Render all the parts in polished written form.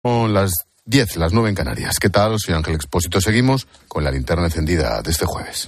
Son las 10, las 9 en Canarias. ¿Qué tal? Soy Ángel Expósito. Seguimos con la linterna encendida de este jueves.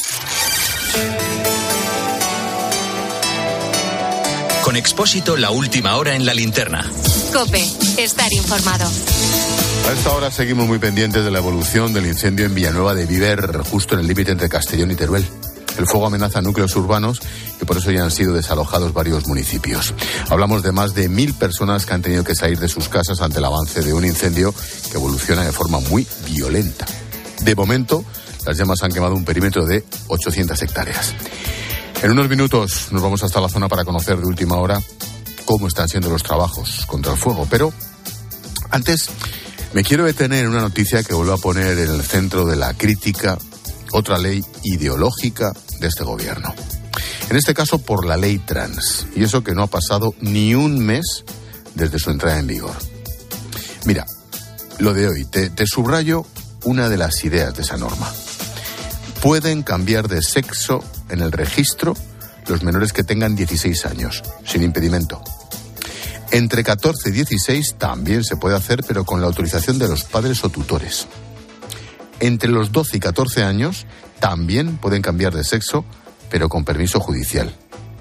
Con Expósito, la última hora en la linterna. COPE, estar informado. A esta hora seguimos muy pendientes de la evolución del incendio en Villanueva de Viver, justo en el límite entre Castellón y Teruel. El fuego amenaza núcleos urbanos y por eso ya han sido desalojados varios municipios. Hablamos de más de 1.000 personas que han tenido que salir de sus casas ante el avance de un incendio que evoluciona de forma muy violenta. De momento, las llamas han quemado un perímetro de 800 hectáreas. En unos minutos nos vamos hasta la zona para conocer de última hora cómo están siendo los trabajos contra el fuego. Pero antes me quiero detener en una noticia que vuelvo a poner en el centro de la crítica, otra ley ideológica de este gobierno. En este caso por la ley trans. Y eso que no ha pasado ni un mes desde su entrada en vigor. Mira, lo de hoy, te subrayo una de las ideas de esa norma. Pueden cambiar de sexo en el registro los menores que tengan 16 años, sin impedimento. Entre 14 y 16 también se puede hacer, pero con la autorización de los padres o tutores. Entre los 12 y 14 años también pueden cambiar de sexo, pero con permiso judicial.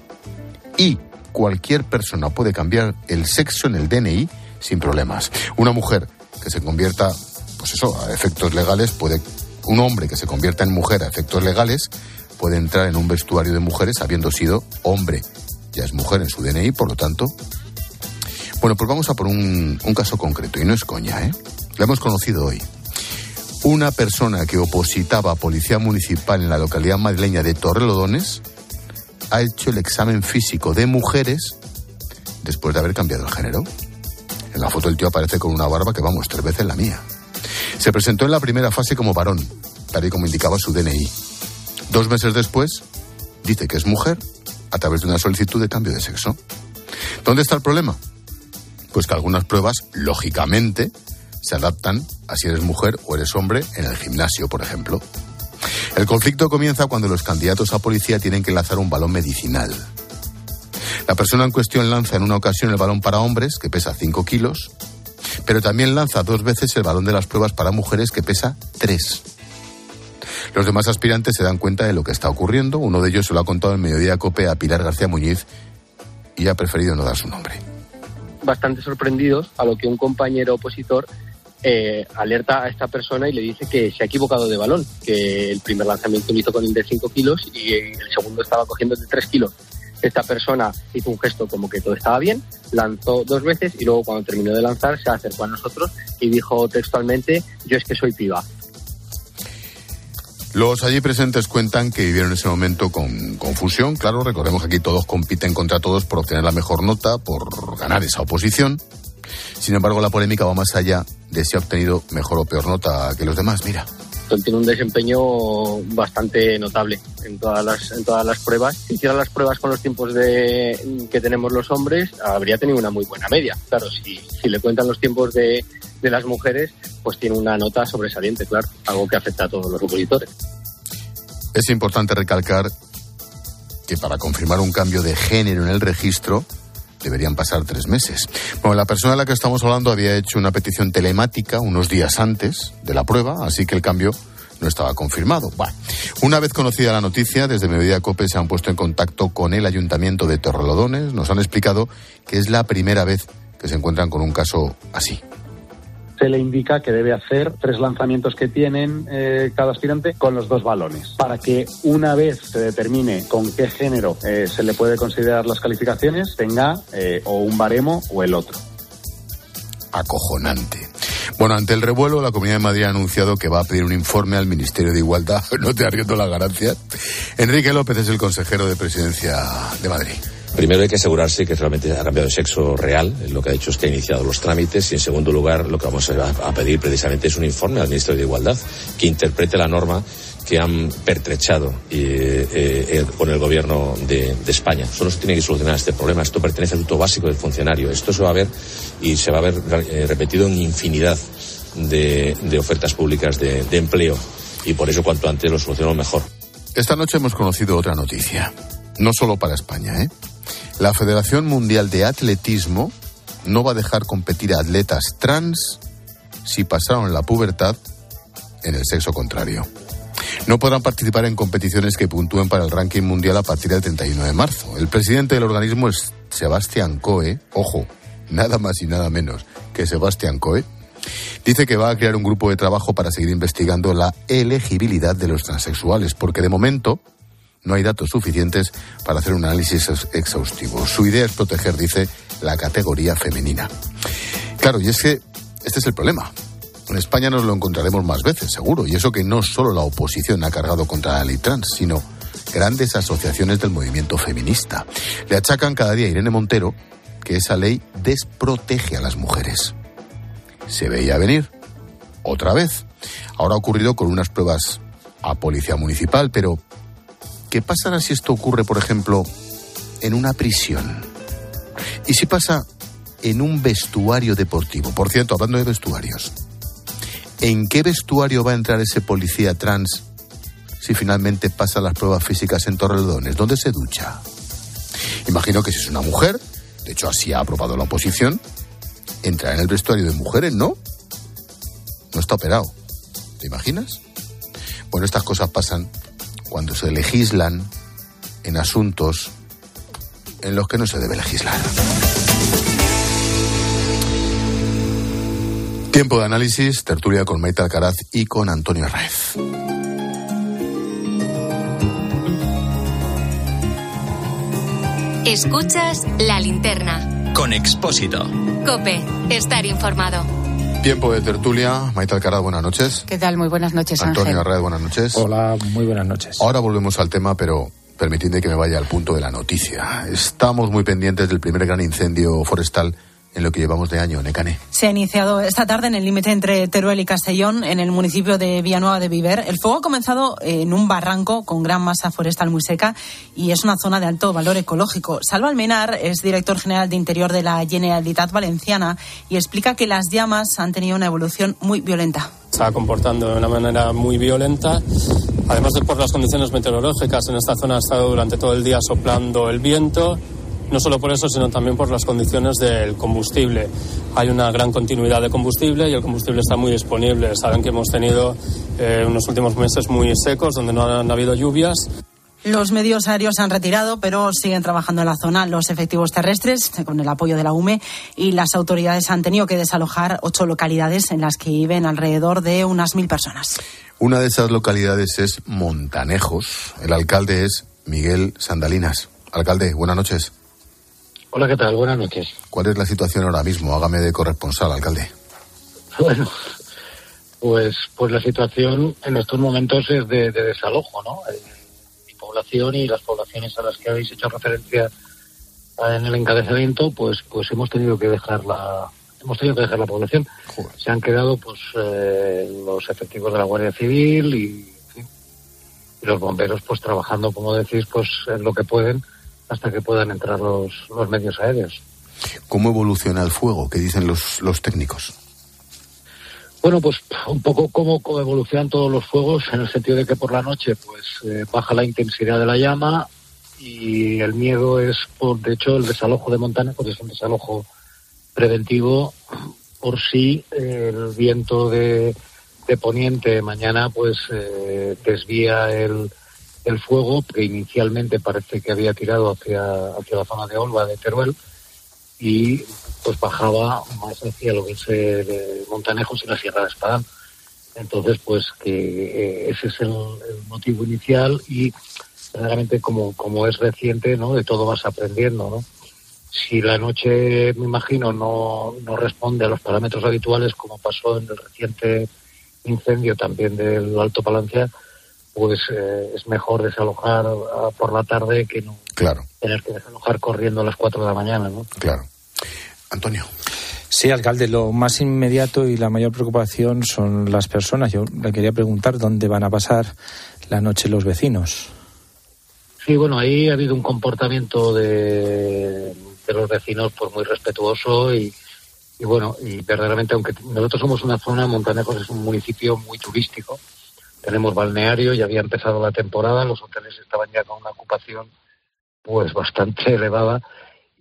Y cualquier persona puede cambiar el sexo en el DNI sin problemas. Una mujer que se convierta, a efectos legales, un hombre que se convierta en mujer a efectos legales, puede entrar en un vestuario de mujeres habiendo sido hombre. Ya es mujer en su DNI, por lo tanto. Bueno, pues vamos a por un caso concreto, y no es coña, ¿eh? Lo hemos conocido hoy. Una persona que opositaba a policía municipal en la localidad madrileña de Torrelodones ha hecho el examen físico de mujeres después de haber cambiado el género. En la foto el tío aparece con una barba que, 3 veces la mía. Se presentó en la primera fase como varón, tal y como indicaba su DNI. 2 meses después, dice que es mujer a través de una solicitud de cambio de sexo. ¿Dónde está el problema? Pues que algunas pruebas, lógicamente, se adaptan a si eres mujer o eres hombre en el gimnasio, por ejemplo. El conflicto comienza cuando los candidatos a policía tienen que lanzar un balón medicinal. La persona en cuestión lanza en una ocasión el balón para hombres, que pesa 5 kilos, pero también lanza 2 veces el balón de las pruebas para mujeres, que pesa 3. Los demás aspirantes se dan cuenta de lo que está ocurriendo. Uno de ellos se lo ha contado en Mediodía COPE a Pilar García Muñiz y ha preferido no dar su nombre. Bastante sorprendidos a lo que un compañero opositor alerta a esta persona y le dice que se ha equivocado de balón, que el primer lanzamiento lo hizo con el de 5 kilos y el segundo estaba cogiendo el de 3 kilos. Esta persona hizo un gesto como que todo estaba bien, lanzó 2 veces y luego cuando terminó de lanzar se acercó a nosotros y dijo textualmente: yo es que soy piba. Los allí presentes cuentan que vivieron ese momento con confusión. Claro, recordemos que aquí todos compiten contra todos por obtener la mejor nota, por ganar esa oposición. Sin embargo, la polémica va más allá de si ha obtenido mejor o peor nota que los demás. Mira. Tiene un desempeño bastante notable en todas las pruebas. Si hiciera las pruebas con los tiempos que tenemos los hombres, habría tenido una muy buena media. Claro, si le cuentan los tiempos de las mujeres, pues tiene una nota sobresaliente, claro, algo que afecta a todos los opositores. Es importante recalcar que para confirmar un cambio de género en el registro deberían pasar 3 meses. Bueno, la persona de la que estamos hablando había hecho una petición telemática unos días antes de la prueba, así que el cambio no estaba confirmado. Bueno, una vez conocida la noticia, desde Mediodía COPE se han puesto en contacto con el Ayuntamiento de Torrelodones. Nos han explicado que es la primera vez que se encuentran con un caso así. Se le indica que debe hacer 3 lanzamientos que tienen cada aspirante con los 2 balones, para que una vez se determine con qué género se le puede considerar las calificaciones, tenga o un baremo o el otro. Acojonante. Bueno, ante el revuelo, la Comunidad de Madrid ha anunciado que va a pedir un informe al Ministerio de Igualdad. No te arriendo las ganancias. Enrique López es el consejero de Presidencia de Madrid. Primero hay que asegurarse que realmente ha cambiado de sexo real. Lo que ha hecho es que ha iniciado los trámites y en segundo lugar lo que vamos a pedir precisamente es un informe al Ministerio de Igualdad que interprete la norma que han pertrechado con el gobierno de España. Solo se tiene que solucionar este problema. Esto pertenece al Estatuto Básico del Funcionario. Esto se va a ver y se va a ver repetido en infinidad de ofertas públicas de empleo y por eso cuanto antes lo solucionamos mejor. Esta noche hemos conocido otra noticia, no solo para España, La Federación Mundial de Atletismo no va a dejar competir a atletas trans si pasaron la pubertad en el sexo contrario. No podrán participar en competiciones que puntúen para el ranking mundial a partir del 31 de marzo. El presidente del organismo es Sebastián Coe, ojo, nada más y nada menos que Sebastián Coe, dice que va a crear un grupo de trabajo para seguir investigando la elegibilidad de los transexuales, porque de momento no hay datos suficientes para hacer un análisis exhaustivo. Su idea es proteger, dice, la categoría femenina. Claro, y es que este es el problema. En España nos lo encontraremos más veces, seguro, y eso que no solo la oposición ha cargado contra la ley trans, sino grandes asociaciones del movimiento feminista. Le achacan cada día a Irene Montero que esa ley desprotege a las mujeres. Se veía venir, otra vez. Ahora ha ocurrido con unas pruebas a policía municipal, pero ¿qué pasará si esto ocurre, por ejemplo, en una prisión? ¿Y si pasa en un vestuario deportivo? Por cierto, hablando de vestuarios, ¿en qué vestuario va a entrar ese policía trans si finalmente pasa las pruebas físicas en Torrelodones? ¿Dónde se ducha? Imagino que si es una mujer, de hecho así ha aprobado la oposición, entrará en el vestuario de mujeres, ¿no? No está operado. ¿Te imaginas? Bueno, estas cosas pasan cuando se legislan en asuntos en los que no se debe legislar. Tiempo de análisis, tertulia con Maite Alcaraz y con Antonio Arraez. Escuchas La Linterna. Con Expósito. COPE. Estar informado. Tiempo de tertulia. Maite Alcaraz, buenas noches. ¿Qué tal? Muy buenas noches, Ángel. Antonio Arraez, buenas noches. Hola, muy buenas noches. Ahora volvemos al tema, pero permitidme que me vaya al punto de la noticia. Estamos muy pendientes del primer gran incendio forestal en lo que llevamos de año, Nekane. Se ha iniciado esta tarde en el límite entre Teruel y Castellón, en el municipio de Villanueva de Viver. El fuego ha comenzado en un barranco con gran masa forestal muy seca y es una zona de alto valor ecológico. Salva Almenar es director general de Interior de la Generalitat Valenciana y explica que las llamas han tenido una evolución muy violenta. Se está comportando de una manera muy violenta. Además de por las condiciones meteorológicas, en esta zona ha estado durante todo el día soplando el viento. No solo por eso, sino también por las condiciones del combustible. Hay una gran continuidad de combustible y el combustible está muy disponible. Saben que hemos tenido unos últimos meses muy secos, donde no han habido lluvias. Los medios aéreos se han retirado, pero siguen trabajando en la zona los efectivos terrestres, con el apoyo de la UME, y las autoridades han tenido que desalojar 8 localidades en las que viven alrededor de unas 1.000 personas. Una de esas localidades es Montanejos. El alcalde es Miguel Sandalinas. Alcalde, buenas noches. Hola, ¿qué tal? Buenas noches. ¿Cuál es la situación ahora mismo? Hágame de corresponsal, alcalde. Bueno, pues la situación en estos momentos es de desalojo, ¿no? Mi población y las poblaciones a las que habéis hecho referencia en el encabezamiento, pues hemos tenido que dejar la población. Joder. Se han quedado los efectivos de la Guardia Civil y los bomberos pues trabajando, como decís, pues en lo que pueden, hasta que puedan entrar los medios aéreos. ¿Cómo evoluciona el fuego? ¿Qué dicen los técnicos? Bueno, pues un poco como evolucionan todos los fuegos, en el sentido de que por la noche baja la intensidad de la llama y el miedo es, de hecho, el desalojo de Montanejos es un desalojo preventivo por si el viento de poniente mañana desvía el fuego, que inicialmente parece que había tirado hacia la zona de Olva, de Teruel, y pues bajaba más hacia lo que es Montanejos y la Sierra de Espadán. Entonces, que ese es el motivo inicial y verdaderamente como es reciente, ¿no? De todo vas aprendiendo, ¿no? Si la noche, me imagino, no responde a los parámetros habituales, como pasó en el reciente incendio también del Alto Palancia, pues es mejor desalojar por la tarde que no tener que desalojar corriendo a las 4 de la mañana, ¿no? Claro. Antonio. Sí, alcalde, lo más inmediato y la mayor preocupación son las personas. Yo le quería preguntar dónde van a pasar la noche los vecinos. Sí, bueno, ahí ha habido un comportamiento de los vecinos pues muy respetuoso y verdaderamente, aunque nosotros somos una zona, Montanejos es un municipio muy turístico. Tenemos balneario, ya había empezado la temporada, los hoteles estaban ya con una ocupación pues bastante elevada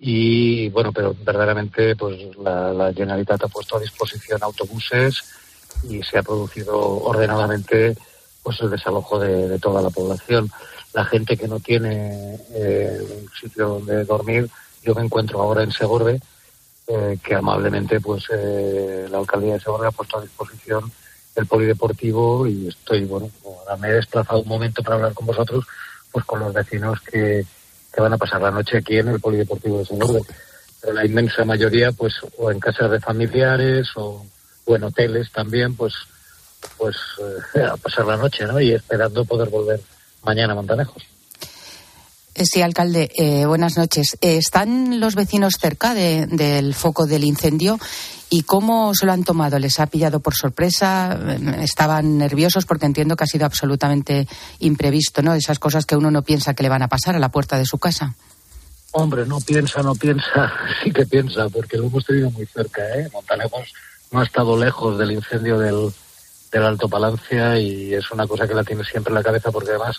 Y bueno, pero verdaderamente pues la Generalitat ha puesto a disposición autobuses y se ha producido ordenadamente pues el desalojo de toda la población. La gente que no tiene un sitio donde dormir, yo me encuentro ahora en Segorbe, que amablemente pues la alcaldía de Segorbe ha puesto a disposición el polideportivo y estoy, ahora me he desplazado un momento para hablar con vosotros, pues con los vecinos que van a pasar la noche aquí en el polideportivo de Segorbe. Pero la inmensa mayoría pues o en casas de familiares o en hoteles también, pues a pasar la noche, ¿no? Y esperando poder volver mañana a Montanejos. Sí, alcalde, buenas noches. ¿Están los vecinos cerca del foco del incendio? ¿Y cómo se lo han tomado? ¿Les ha pillado por sorpresa? ¿Estaban nerviosos? Porque entiendo que ha sido absolutamente imprevisto, ¿no? Esas cosas que uno no piensa que le van a pasar a la puerta de su casa. Hombre, no piensa, sí que piensa, porque lo hemos tenido muy cerca, ¿eh? Montanejos no ha estado lejos del incendio del Alto Palancia y es una cosa que la tiene siempre en la cabeza, porque además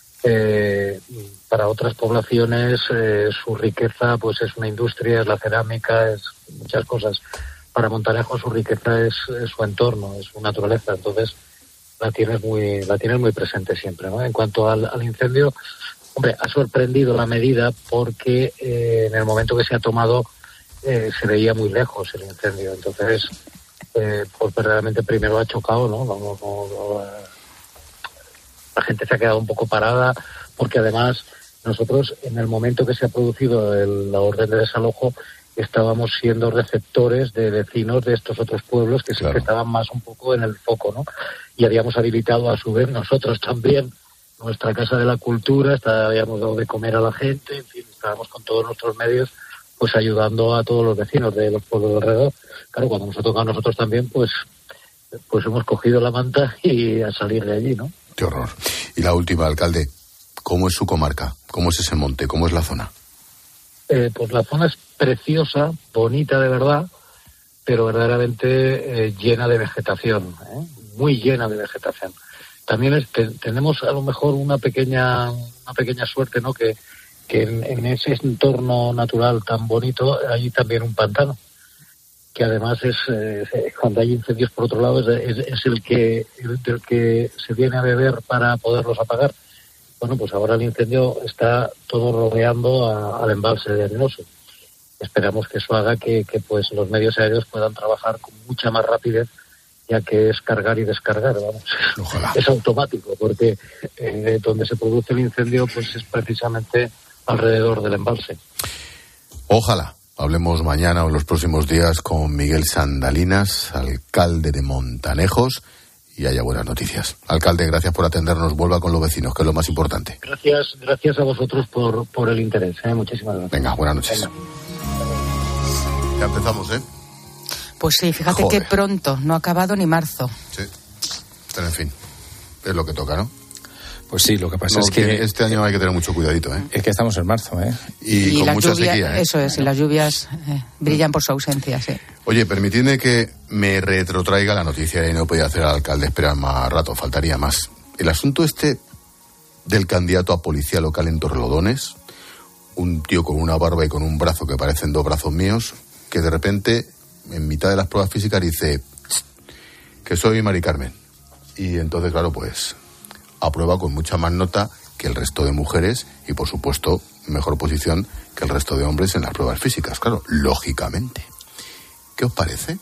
para otras poblaciones su riqueza pues es una industria, es la cerámica, es muchas cosas. Para Montanejos su riqueza es su entorno, es su naturaleza, entonces la tienes muy presente siempre, ¿no? En cuanto al incendio, hombre, ha sorprendido la medida porque en el momento que se ha tomado se veía muy lejos el incendio, entonces pues verdaderamente primero ha chocado, ¿no? La gente se ha quedado un poco parada porque además nosotros en el momento que se ha producido la orden de desalojo estábamos siendo receptores de vecinos de estos otros pueblos que sí que estaban más un poco en el foco, ¿no? Y habíamos habilitado a su vez nosotros también nuestra Casa de la Cultura, habíamos dado de comer a la gente, en fin, estábamos con todos nuestros medios pues ayudando a todos los vecinos de los pueblos de alrededor. Claro, cuando nos ha tocado a nosotros también, pues hemos cogido la manta y a salir de allí, ¿no? Qué horror. Y la última, alcalde, ¿cómo es su comarca? ¿Cómo es ese monte? ¿Cómo es la zona? Pues la zona es preciosa, bonita de verdad, pero verdaderamente llena de vegetación, muy llena de vegetación. También tenemos a lo mejor una pequeña suerte, ¿no? Que en ese entorno natural tan bonito hay también un pantano, que además es cuando hay incendios por otro lado es el del que se viene a beber para poderlos apagar. Bueno, pues ahora el incendio está todo rodeando al embalse de Arenoso. Esperamos que eso haga que pues los medios aéreos puedan trabajar con mucha más rapidez, ya que es cargar y descargar, vamos. Ojalá. Es automático, porque donde se produce el incendio pues es precisamente alrededor del embalse. Ojalá. Hablemos mañana o en los próximos días con Miguel Sandalinas, alcalde de Montanejos, y haya buenas noticias. Alcalde, gracias por atendernos. Vuelva con los vecinos, que es lo más importante. Gracias a vosotros por el interés. Muchísimas gracias. Venga, buenas noches. Venga. Ya empezamos, ¿eh? Pues sí, fíjate que pronto, no ha acabado ni marzo. Sí, pero en fin, es lo que toca, ¿no? Pues sí, lo que pasa es que este año hay que tener mucho cuidadito, ¿eh? Es que estamos en marzo, ¿eh? Y con mucha sequía, ¿eh? Eso es, y las lluvias brillan por su ausencia, sí. Oye, permitidme que me retrotraiga la noticia y no podía hacer al alcalde esperar más rato, faltaría más. El asunto del candidato a policía local en Torrelodones, un tío con una barba y con un brazo que parecen dos brazos míos, que de repente, en mitad de las pruebas físicas, dice que soy Mari Carmen. Y entonces, claro, pues aprueba con mucha más nota que el resto de mujeres y, por supuesto, mejor posición que el resto de hombres en las pruebas físicas, claro, lógicamente. ¿Qué os parece?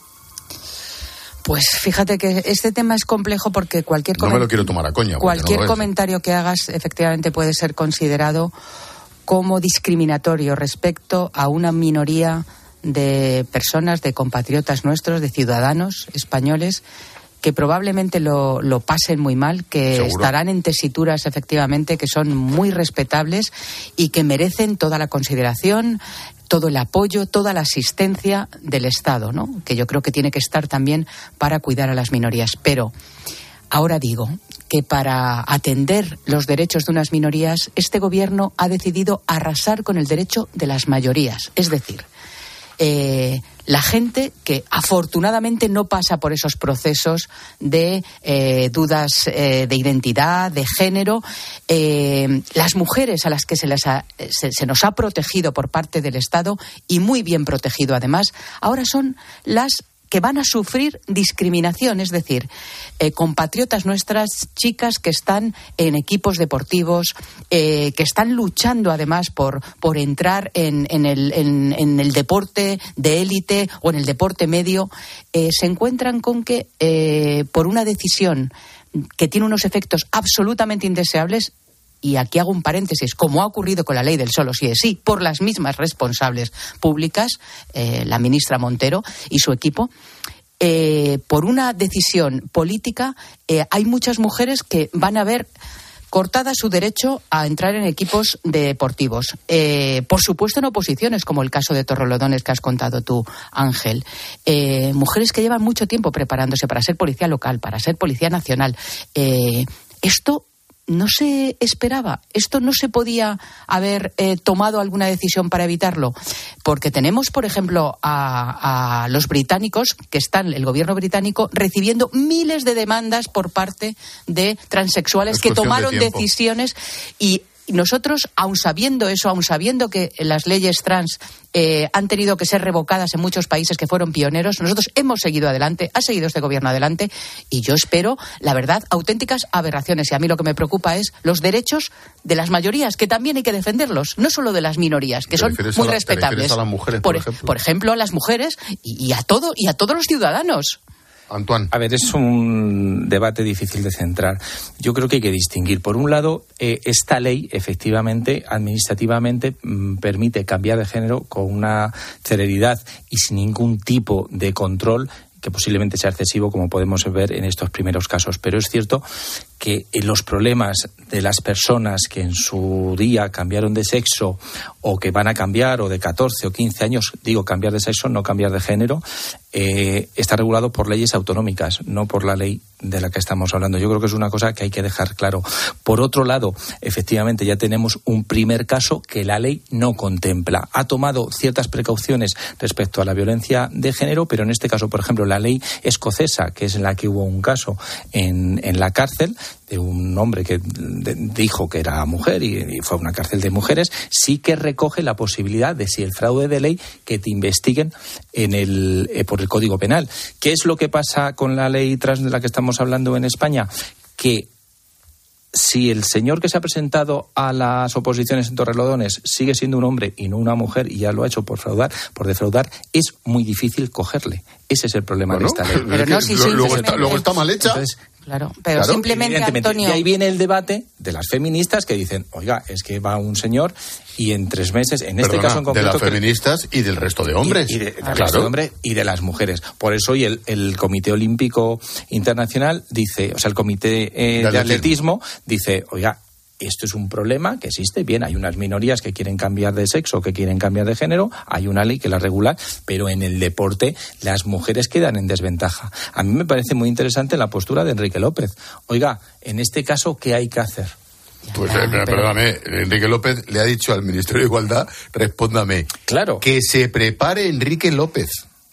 Pues fíjate que este tema es complejo porque no me lo quiero tomar a coña. Cualquier comentario que hagas efectivamente puede ser considerado como discriminatorio respecto a una minoría de personas, de compatriotas nuestros, de ciudadanos españoles que probablemente lo pasen muy mal, que ¿seguro? Estarán en tesituras efectivamente que son muy respetables y que merecen toda la consideración, todo el apoyo, toda la asistencia del Estado, ¿no? Que yo creo que tiene que estar también para cuidar a las minorías. Pero ahora digo que para atender los derechos de unas minorías, este gobierno ha decidido arrasar con el derecho de las mayorías. Es decir, la gente que afortunadamente no pasa por esos procesos de dudas de identidad, de género, las mujeres a las que se nos ha protegido por parte del Estado, y muy bien protegido además, ahora son las que van a sufrir discriminación, es decir, compatriotas nuestras, chicas que están en equipos deportivos, que están luchando además por entrar en el deporte de élite o en el deporte medio, se encuentran con que por una decisión que tiene unos efectos absolutamente indeseables, y aquí hago un paréntesis, como ha ocurrido con la ley del solo sí es sí, por las mismas responsables públicas, la ministra Montero y su equipo, por una decisión política, hay muchas mujeres que van a ver cortada su derecho a entrar en equipos deportivos. Por supuesto en oposiciones, como el caso de Torrelodones que has contado tú, Ángel. Mujeres que llevan mucho tiempo preparándose para ser policía local, para ser policía nacional. Esto no se esperaba, esto no se podía haber tomado alguna decisión para evitarlo, porque tenemos, por ejemplo, a los británicos, que están, el gobierno británico, recibiendo miles de demandas por parte de transexuales que tomaron decisiones, y nosotros, aun sabiendo eso, aun sabiendo que las leyes trans han tenido que ser revocadas en muchos países que fueron pioneros, nosotros hemos seguido adelante, ha seguido este gobierno adelante, y yo espero, la verdad, auténticas aberraciones. Y a mí lo que me preocupa es los derechos de las mayorías, que también hay que defenderlos, no solo de las minorías, que son muy respetables. ¿A las mujeres, por ejemplo, a las mujeres y a todos los ciudadanos. Antoine. A ver, es un debate difícil de centrar. Yo creo que hay que distinguir. Por un lado, esta ley, efectivamente, administrativamente, permite cambiar de género con una celeridad y sin ningún tipo de control que posiblemente sea excesivo, como podemos ver en estos primeros casos. Pero es cierto que los problemas de las personas que en su día cambiaron de sexo o que van a cambiar, o de 14 o 15 años, digo cambiar de sexo, no cambiar de género, está regulado por leyes autonómicas, no por la ley de la que estamos hablando. Yo creo que es una cosa que hay que dejar claro. Por otro lado, efectivamente ya tenemos un primer caso que la ley no contempla. Ha tomado ciertas precauciones respecto a la violencia de género, pero en este caso, por ejemplo, la ley escocesa, que es en la que hubo un caso en la cárcel de un hombre que dijo que era mujer y fue a una cárcel de mujeres, sí que recoge la posibilidad de, si el fraude de ley, que te investiguen por el Código Penal. ¿Qué es lo que pasa con la ley trans de la que estamos hablando en España? Que si el señor que se ha presentado a las oposiciones en Torrelodones sigue siendo un hombre y no una mujer, y ya lo ha hecho por defraudar, es muy difícil cogerle. Ese es el problema de esta ley. Pero no, si luego está mal hecha. Entonces, claro, pero simplemente, Antonio. Y ahí viene el debate de las feministas que dicen, oiga, es que va un señor y en 3 meses, este caso en concreto, de las feministas y del resto de hombres. Del resto de hombres y de las mujeres. Por eso hoy el Comité Olímpico Internacional dice, o sea, el Comité de Atletismo dice, oiga, esto es un problema que existe. Bien, hay unas minorías que quieren cambiar de sexo, que quieren cambiar de género, hay una ley que la regula, pero en el deporte las mujeres quedan en desventaja. A mí me parece muy interesante la postura de Enrique López. Oiga, en este caso, ¿qué hay que hacer? Pues perdóname, Enrique López le ha dicho al Ministerio de Igualdad, respóndame, claro, que se prepare Enrique López,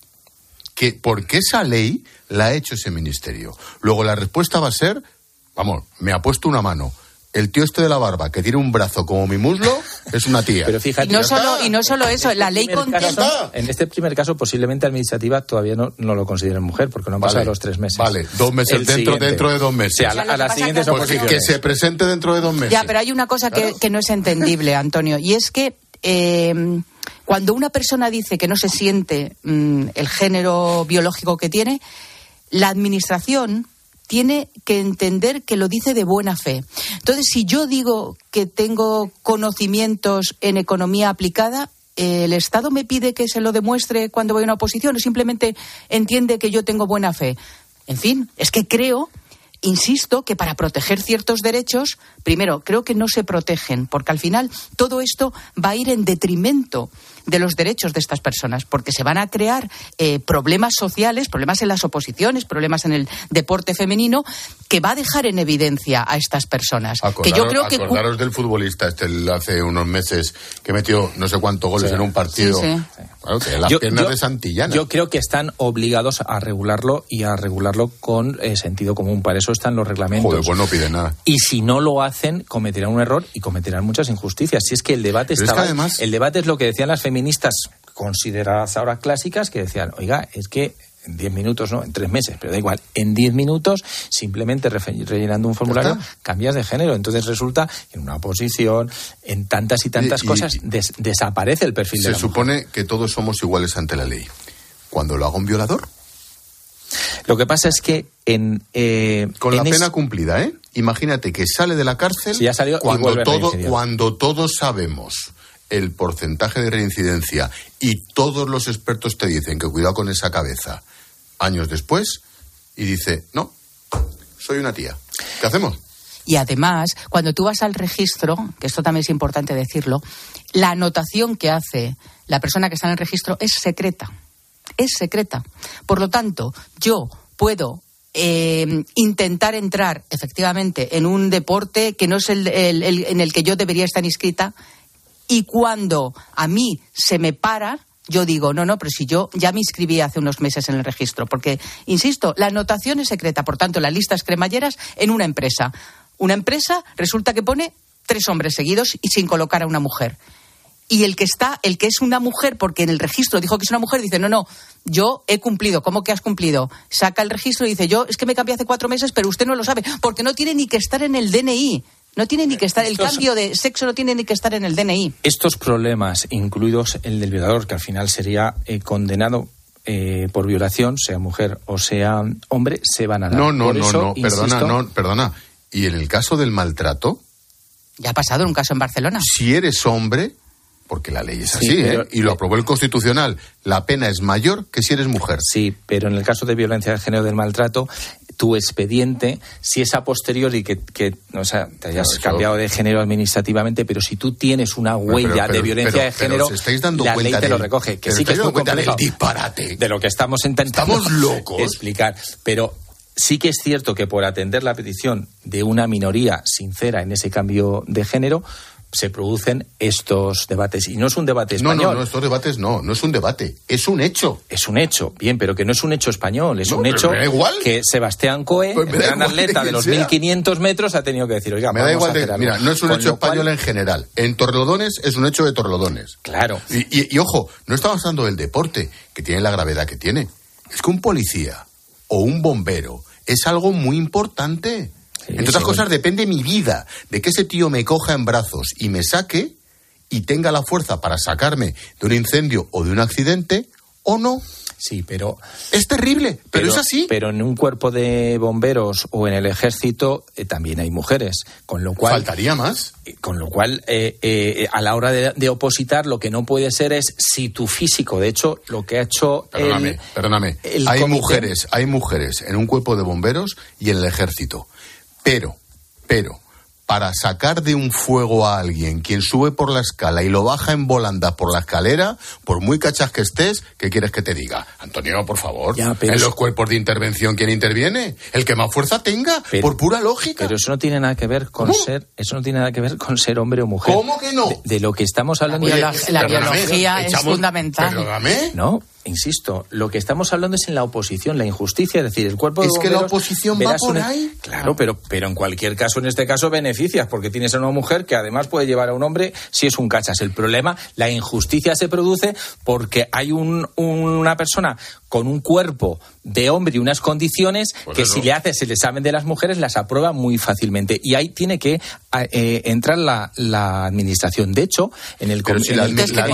porque esa ley la ha hecho ese ministerio. Luego la respuesta va a ser, vamos, me ha puesto una mano. El tío este de la barba, que tiene un brazo como mi muslo, es una tía. Pero fíjate, y no solo eso, la ley contempla. En este primer caso, posiblemente administrativa todavía no lo consideren mujer, porque no han pasado los 3 meses. Vale, 2 meses, dentro de 2 meses. Sí, a las siguientes oposiciones. Que se presente dentro de 2 meses. Ya, pero hay una cosa que no es entendible, Antonio, y es que cuando una persona dice que no se siente el género biológico que tiene, la administración tiene que entender que lo dice de buena fe. Entonces, si yo digo que tengo conocimientos en economía aplicada, ¿el Estado me pide que se lo demuestre cuando voy a una oposición o simplemente entiende que yo tengo buena fe? En fin, es que insisto, que para proteger ciertos derechos, primero, creo que no se protegen, porque al final todo esto va a ir en detrimento de los derechos de estas personas, porque se van a crear problemas sociales, problemas en las oposiciones, problemas en el deporte femenino, que va a dejar en evidencia a estas personas. Acordaros del futbolista hace unos meses que metió no sé cuántos goles en un partido. Sí. Claro, que las piernas de Santillana. Yo creo que están obligados a regularlo y a regularlo con sentido común. Para eso están los reglamentos. Joder, pues no piden nada. Y si no lo hacen, cometerán un error y cometerán muchas injusticias. Si es que el debate el debate es lo que decían las feministas consideradas ahora clásicas, que decían, oiga, es que en 10 minutos, no, en 3 meses, pero da igual, en 10 minutos, simplemente rellenando un formulario, cambias de género. Entonces resulta que en una oposición, en tantas y tantas cosas, desaparece el perfil de la mujer. Se supone que todos somos iguales ante la ley. ¿Cuando lo haga un violador? Lo que pasa es que con la pena cumplida, ¿eh? Imagínate que sale de la cárcel ya salió, cuando todos sabemos el porcentaje de reincidencia y todos los expertos te dicen que cuidado con esa cabeza años después, y dice, no, soy una tía. ¿Qué hacemos? Y además, cuando tú vas al registro, que esto también es importante decirlo, la anotación que hace la persona que está en el registro es secreta. Es secreta. Por lo tanto, yo puedo intentar entrar efectivamente en un deporte que no es el en el que yo debería estar inscrita, y cuando a mí se me para, yo digo, no, pero si yo ya me inscribí hace unos meses en el registro, porque, insisto, la anotación es secreta. Por tanto, las listas cremalleras en una empresa. Una empresa resulta que pone 3 hombres seguidos y sin colocar a una mujer. Y el que es una mujer, porque en el registro dijo que es una mujer, dice, no, yo he cumplido. ¿Cómo que has cumplido? Saca el registro y dice, yo es que me cambié hace 4 meses, pero usted no lo sabe, porque no tiene ni que estar en el DNI. No tiene ni que estar, el cambio de sexo no tiene ni que estar en el DNI. Estos problemas, incluidos el del violador, que al final sería condenado por violación, sea mujer o sea hombre, se van a dar. No, perdona. ¿Y en el caso del maltrato? Ya ha pasado un caso en Barcelona. Si eres hombre, porque la ley es así, y lo aprobó el Constitucional, la pena es mayor que si eres mujer. Sí, pero en el caso de violencia de género, del maltrato, tu expediente, si es a posteriori que o sea, te hayas cambiado de género administrativamente, pero si tú tienes una huella de violencia de género, la ley te lo recoge. Que sí que es muy complejo. Disparate. De lo que estamos intentando locos. explicar. Pero sí que es cierto que por atender la petición de una minoría sincera en ese cambio de género, se producen estos debates. Y no es un debate español. No, estos debates no es un debate, es un hecho. Es un hecho, bien, pero que no es un hecho español, es un hecho que Sebastián Coe, el gran atleta de los 1.500 metros, ha tenido que decir, oiga, me da igual mira, no es un hecho español en general. En Torrelodones es un hecho de Torrelodones. Claro. Y ojo, no estamos hablando del deporte, que tiene la gravedad que tiene. Es que un policía o un bombero es algo muy importante. Entre otras cosas, depende mi vida, de que ese tío me coja en brazos y me saque y tenga la fuerza para sacarme de un incendio o de un accidente, o no. Sí, pero... Es terrible, pero es así. Pero en un cuerpo de bomberos o en el ejército también hay mujeres, con lo cual... Faltaría más. Con lo cual, a la hora de opositar, lo que no puede ser es si tu físico, de hecho, lo que ha hecho... Perdóname. Hay mujeres en un cuerpo de bomberos y en el ejército. Pero, para sacar de un fuego a alguien, quien sube por la escala y lo baja en volandas por la escalera, por muy cachas que estés, ¿qué quieres que te diga? Antonio, por favor, en los cuerpos de intervención, ¿quién interviene? El que más fuerza tenga, por pura lógica. Pero eso no tiene nada que ver con ser hombre o mujer. ¿Cómo que no? De lo que estamos hablando... La biología es fundamental. Perdóname. No, insisto, lo que estamos hablando es en la oposición, la injusticia, es decir, el cuerpo de bomberos... Es que la oposición va por ahí. Claro, pero en cualquier caso, en este caso, beneficias, porque tienes a una mujer que además puede llevar a un hombre si es un cachas. El problema, la injusticia se produce porque hay una persona con un cuerpo de hombre y unas condiciones si le haces el examen de las mujeres, las aprueba muy fácilmente. Y ahí tiene que entrar la administración. De hecho, en el... Pero si la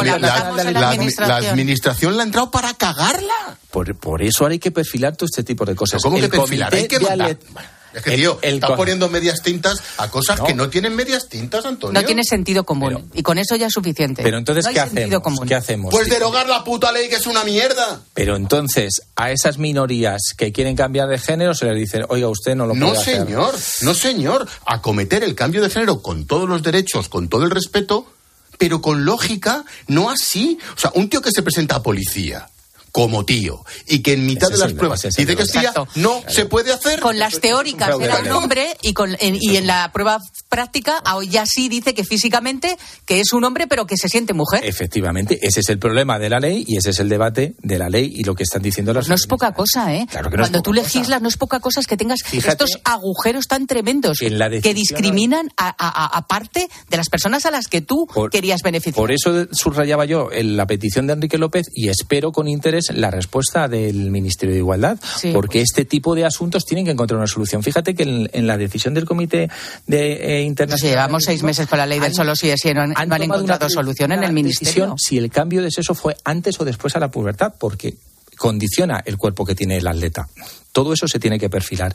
administración la ha entrado para cagarla. Por eso ahora hay que perfilar todo este tipo de cosas. ¿Cómo que perfilar? Hay que mandar. Es que, tío, está poniendo medias tintas a cosas que no tienen medias tintas, Antonio. No tiene sentido común. Y con eso ya es suficiente. Pero entonces, ¿qué hacemos? Pues derogar la puta ley, que es una mierda. Pero entonces, a esas minorías que quieren cambiar de género se les dice, oiga, usted no lo puede hacer. No, señor. Acometer el cambio de género con todos los derechos, con todo el respeto, pero con lógica, no así. O sea, un tío que se presenta a policía como tío y que en mitad de las pruebas dice que es tía, no se puede hacer. Con las teóricas era un hombre y en la prueba práctica ya sí dice que físicamente que es un hombre pero que se siente mujer. Efectivamente, ese es el problema de la ley y ese es el debate de la ley y lo que están diciendo las... No es poca cosa, ¿eh? Claro que no. Cuando tú legislas no es poca cosa que tengas estos agujeros tan tremendos que discriminan a parte de las personas a las que tú querías beneficiar. Por eso subrayaba yo la petición de Enrique López y espero con interés la respuesta del Ministerio de Igualdad, porque este tipo de asuntos tienen que encontrar una solución. Fíjate que en la decisión del Comité de Internacional... llevamos 6 meses con la ley del solo sí es sí, no han encontrado solución en el Ministerio. Si el cambio de sexo fue antes o después a la pubertad, porque condiciona el cuerpo que tiene el atleta. Todo eso se tiene que perfilar.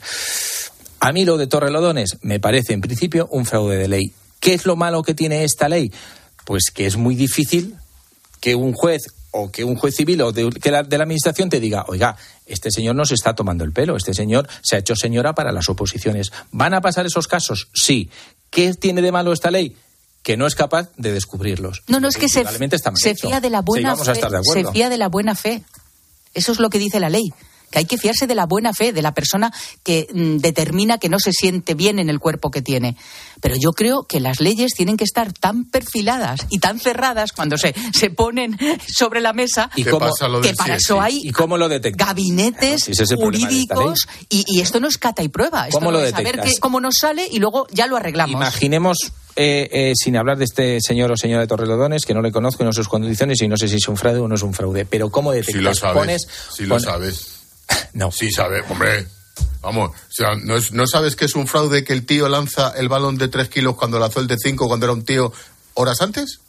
A mí lo de Torrelodones me parece, en principio, un fraude de ley. ¿Qué es lo malo que tiene esta ley? Pues que es muy difícil que un juez o que un juez civil o de la administración te diga, oiga, este señor nos está tomando el pelo, este señor se ha hecho señora para las oposiciones. ¿Van a pasar esos casos? Sí. ¿Qué tiene de malo esta ley? Que no es capaz de descubrirlos. No, es que se fía de la buena fe. Se fía de la buena fe. Eso es lo que dice la ley. Que hay que fiarse de la buena fe, de la persona que determina que no se siente bien en el cuerpo que tiene. Pero yo creo que las leyes tienen que estar tan perfiladas y tan cerradas cuando se ponen sobre la mesa que para eso hay gabinetes jurídicos y esto no es cata y prueba. Esto no es saber cómo nos sale y luego ya lo arreglamos. Imaginemos, sin hablar de este señor o señora de Torrelodones, que no le conozco y no sé sus condiciones y no sé si es un fraude o no es un fraude, pero ¿cómo detectas? Si lo sabes. No. Sí sabe, hombre. Vamos, o sea, ¿no sabes que es un fraude que el tío lanza el balón de 3 kilos cuando lanzó el de 5 cuando era un tío horas antes?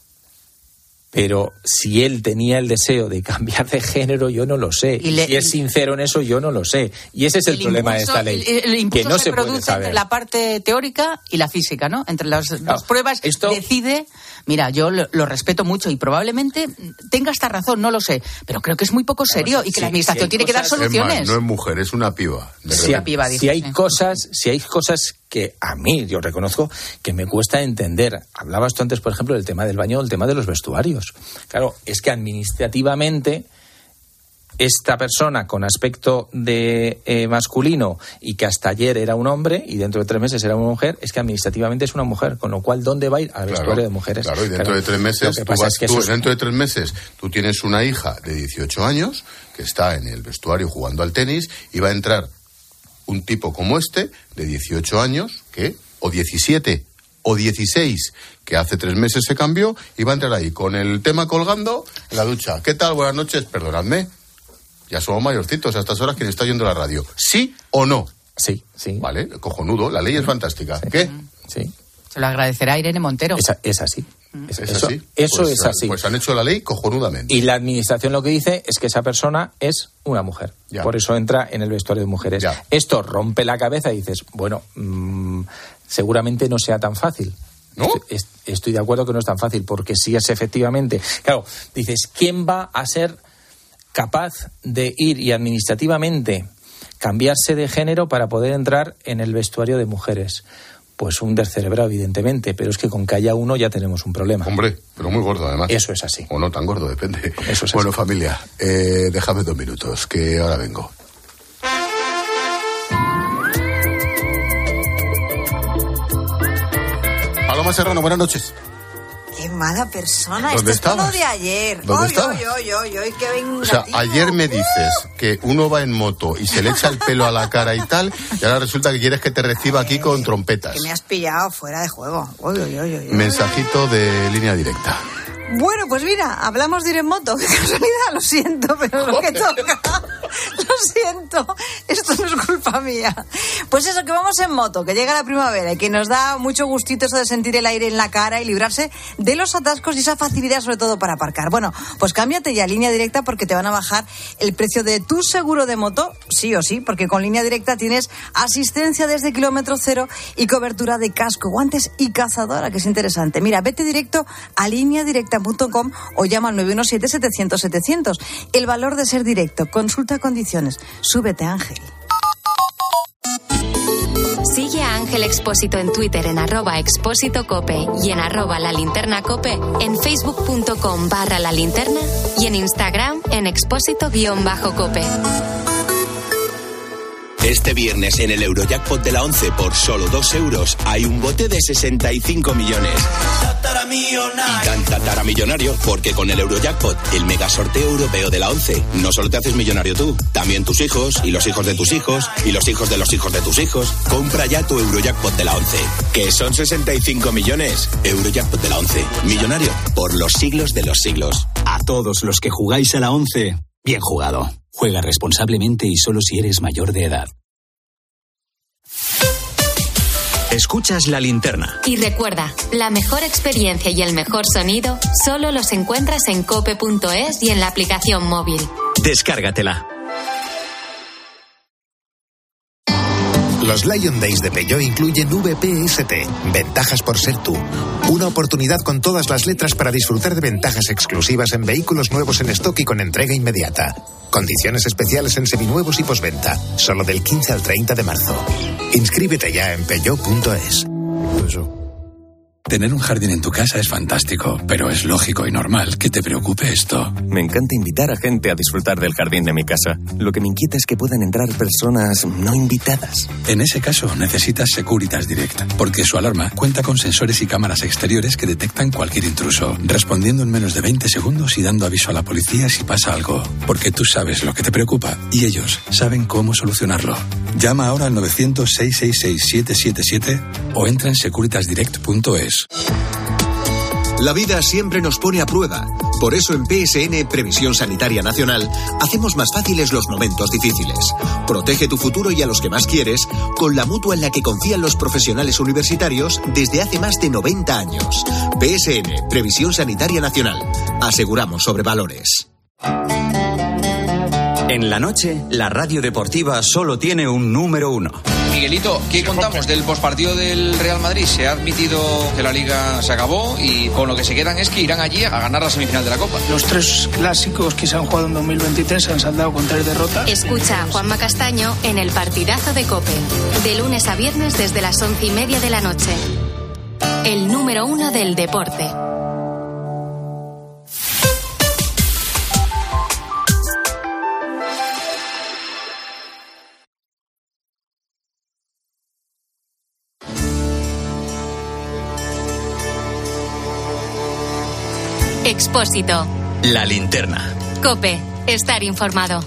Pero si él tenía el deseo de cambiar de género, yo no lo sé. Y si es sincero en eso, yo no lo sé. Y ese es el problema de esta ley. El impulso que no se produce entre la parte teórica y la física, ¿no? Entre las dos pruebas decide... Mira, yo lo respeto mucho y probablemente tenga esta razón, no lo sé. Pero creo que es muy poco serio y que la administración tiene que dar soluciones. No es mujer, es una piba. Si hay cosas que a mí, yo reconozco, que me cuesta entender. Hablabas tú antes, por ejemplo, del tema del baño, el tema de los vestuarios. Claro, es que administrativamente esta persona con aspecto de masculino y que hasta ayer era un hombre y dentro de 3 meses era una mujer, es que administrativamente es una mujer, con lo cual ¿dónde va a ir? Al vestuario de mujeres. Claro, y dentro de 3 meses, dentro de 3 meses tú tienes una hija de 18 años que está en el vestuario jugando al tenis y va a entrar un tipo como este, de 18 años, o 17 o 16, que hace 3 meses se cambió, y va a entrar ahí con el tema colgando en la ducha. ¿Qué tal? Buenas noches, perdonadme. Ya somos mayorcitos a estas horas quien está oyendo la radio. ¿Sí o no? Sí. Vale, cojonudo, la ley es fantástica. Sí. ¿Qué? Sí. Se lo agradecerá Irene Montero. Es así. Eso es así. Pues han hecho la ley cojonudamente. Y la administración lo que dice es que esa persona es una mujer. Ya. Por eso entra en el vestuario de mujeres. Ya. Esto rompe la cabeza y dices, bueno, seguramente no sea tan fácil. ¿No? Estoy de acuerdo que no es tan fácil, porque si es efectivamente... Claro, dices, ¿quién va a ser capaz de ir y administrativamente cambiarse de género para poder entrar en el vestuario de mujeres? Pues un descerebrado, evidentemente, pero es que con que haya uno ya tenemos un problema. Hombre, pero muy gordo además. Eso es así. O no tan gordo, depende. Eso es bueno, así. Familia, déjame 2 minutos, que ahora vengo. Paloma Serrano, buenas noches. Qué mala persona. ¿Dónde Esto estabas? es lo de ayer. ¿Dónde estabas? Qué venga. O sea, ayer me dices que uno va en moto y se le echa el pelo a la cara y tal, y ahora resulta que quieres que te reciba aquí con trompetas. Que me has pillado fuera de juego. Mensajito de línea directa. Bueno, pues mira, hablamos de ir en moto. Qué casualidad, lo siento, pero lo que toca. Lo siento, esto no es culpa mía. Pues eso, que vamos en moto, que llega la primavera y que nos da mucho gustito eso de sentir el aire en la cara y librarse de los atascos y esa facilidad sobre todo para aparcar. Bueno, pues cámbiate ya a Línea Directa porque te van a bajar el precio de tu seguro de moto, sí o sí, porque con Línea Directa tienes asistencia desde kilómetro cero y cobertura de casco, guantes y cazadora, que es interesante. Mira, vete directo a lineadirecta.com o llama al 917-700-700. El valor de ser directo. Consulta condiciones. Súbete, Ángel. Sigue a Ángel Ángel Expósito en Twitter en @expósitocope y en @lalinternacope, en facebook.com/lalinterna y en Instagram en expósito_cope. Este viernes en el Eurojackpot de la 11 por solo 2 euros hay un bote de 65 millones. Y tan tataramillonario porque con el Eurojackpot, el mega sorteo europeo de la 11, no solo te haces millonario tú, también tus hijos y los hijos de tus hijos y los hijos de los hijos de tus hijos. Compra ya tu Eurojackpot de la 11, que son 65 millones. Eurojackpot de la 11, millonario por los siglos de los siglos. A todos los que jugáis a la 11, bien jugado. Juega responsablemente y solo si eres mayor de edad. Escuchas La Linterna. Y recuerda, la mejor experiencia y el mejor sonido solo los encuentras en cope.es y en la aplicación móvil. Descárgatela. Los Lion Days de Peugeot incluyen VPST, ventajas por ser tú. Una oportunidad con todas las letras para disfrutar de ventajas exclusivas en vehículos nuevos en stock y con entrega inmediata. Condiciones especiales en seminuevos y postventa, solo del 15 al 30 de marzo. Inscríbete ya en peugeot.es. Tener un jardín en tu casa es fantástico, pero es lógico y normal que te preocupe esto. Me encanta invitar a gente a disfrutar del jardín de mi casa. Lo que me inquieta es que puedan entrar personas no invitadas. En ese caso, necesitas Securitas Direct, porque su alarma cuenta con sensores y cámaras exteriores que detectan cualquier intruso, respondiendo en menos de 20 segundos y dando aviso a la policía si pasa algo. Porque tú sabes lo que te preocupa y ellos saben cómo solucionarlo. Llama ahora al 900-666-777 o entra en securitasdirect.es. La vida siempre nos pone a prueba. Por eso en PSN, Previsión Sanitaria Nacional, hacemos más fáciles los momentos difíciles. Protege tu futuro y a los que más quieres con la mutua en la que confían los profesionales universitarios desde hace más de 90 años. PSN, Previsión Sanitaria Nacional. Aseguramos sobre valores. En la noche, la radio deportiva solo tiene un número uno. Miguelito, ¿qué contamos del pospartido del Real Madrid? Se ha admitido que la Liga se acabó y con lo que se quedan es que irán allí a ganar la semifinal de la Copa. Los 3 clásicos que se han jugado en 2023 se han saldado con 3 derrotas. Escucha a Juanma Castaño en el partidazo de COPE, de lunes a viernes desde las 11:30 de la noche. El número uno del deporte. Expósito. La Linterna. COPE. Estar informado.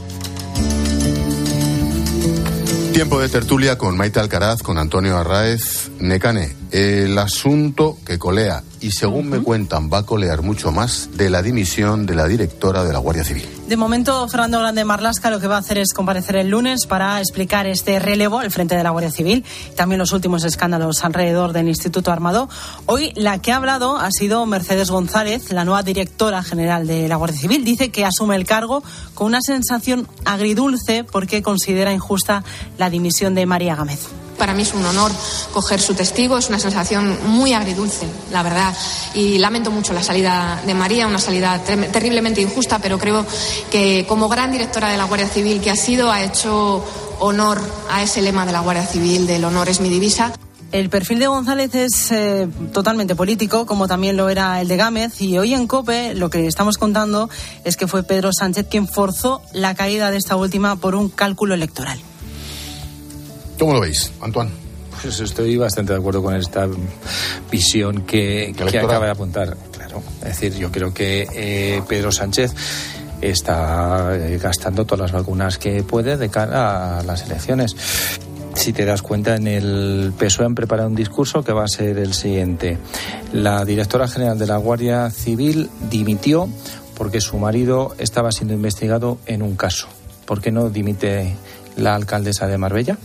Tiempo de tertulia con Maite Alcaraz, con Antonio Arráez. Nekane, el asunto que colea, y según me cuentan va a colear mucho más, de la dimisión de la directora de la Guardia Civil. De momento, Fernando Grande Marlaska lo que va a hacer es comparecer el lunes para explicar este relevo al frente de la Guardia Civil, también los últimos escándalos alrededor del Instituto Armado. Hoy la que ha hablado ha sido Mercedes González, la nueva directora general de la Guardia Civil. Dice que asume el cargo con una sensación agridulce porque considera injusta la dimisión de María Gámez. Para mí es un honor coger su testigo, es una sensación muy agridulce, la verdad. Y lamento mucho la salida de María, una salida terriblemente injusta, pero creo que como gran directora de la Guardia Civil que ha sido, ha hecho honor a ese lema de la Guardia Civil, del honor es mi divisa. El perfil de González es totalmente político, como también lo era el de Gámez, y hoy en COPE lo que estamos contando es que fue Pedro Sánchez quien forzó la caída de esta última por un cálculo electoral. ¿Cómo lo veis, Antoine? Pues estoy bastante de acuerdo con esta visión que acaba de apuntar. Claro, es decir, yo creo que Pedro Sánchez está gastando todas las vacunas que puede de cara a las elecciones. Si te das cuenta, en el PSOE han preparado un discurso que va a ser el siguiente. La directora general de la Guardia Civil dimitió porque su marido estaba siendo investigado en un caso. ¿Por qué no dimite la alcaldesa de Marbella?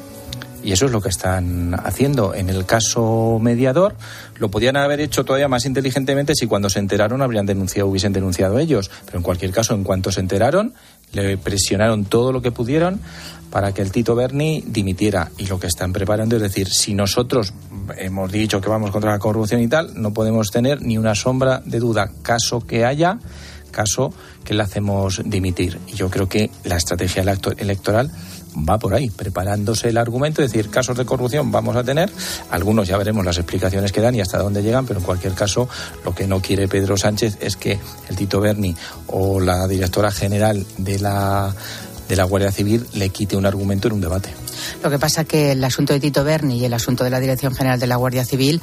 Y eso es lo que están haciendo. En el caso mediador, lo podían haber hecho todavía más inteligentemente si cuando se enteraron hubiesen denunciado ellos. Pero en cualquier caso, en cuanto se enteraron, le presionaron todo lo que pudieron para que el Tito Berni dimitiera. Y lo que están preparando es decir, si nosotros hemos dicho que vamos contra la corrupción y tal, no podemos tener ni una sombra de duda. Caso que haya, caso que le hacemos dimitir. Y yo creo que la estrategia electoral va por ahí, preparándose el argumento, es decir, casos de corrupción vamos a tener, algunos ya veremos las explicaciones que dan y hasta dónde llegan, pero en cualquier caso lo que no quiere Pedro Sánchez es que el Tito Berni o la directora general de la Guardia Civil le quite un argumento en un debate. Lo que pasa que el asunto de Tito Berni y el asunto de la Dirección General de la Guardia Civil,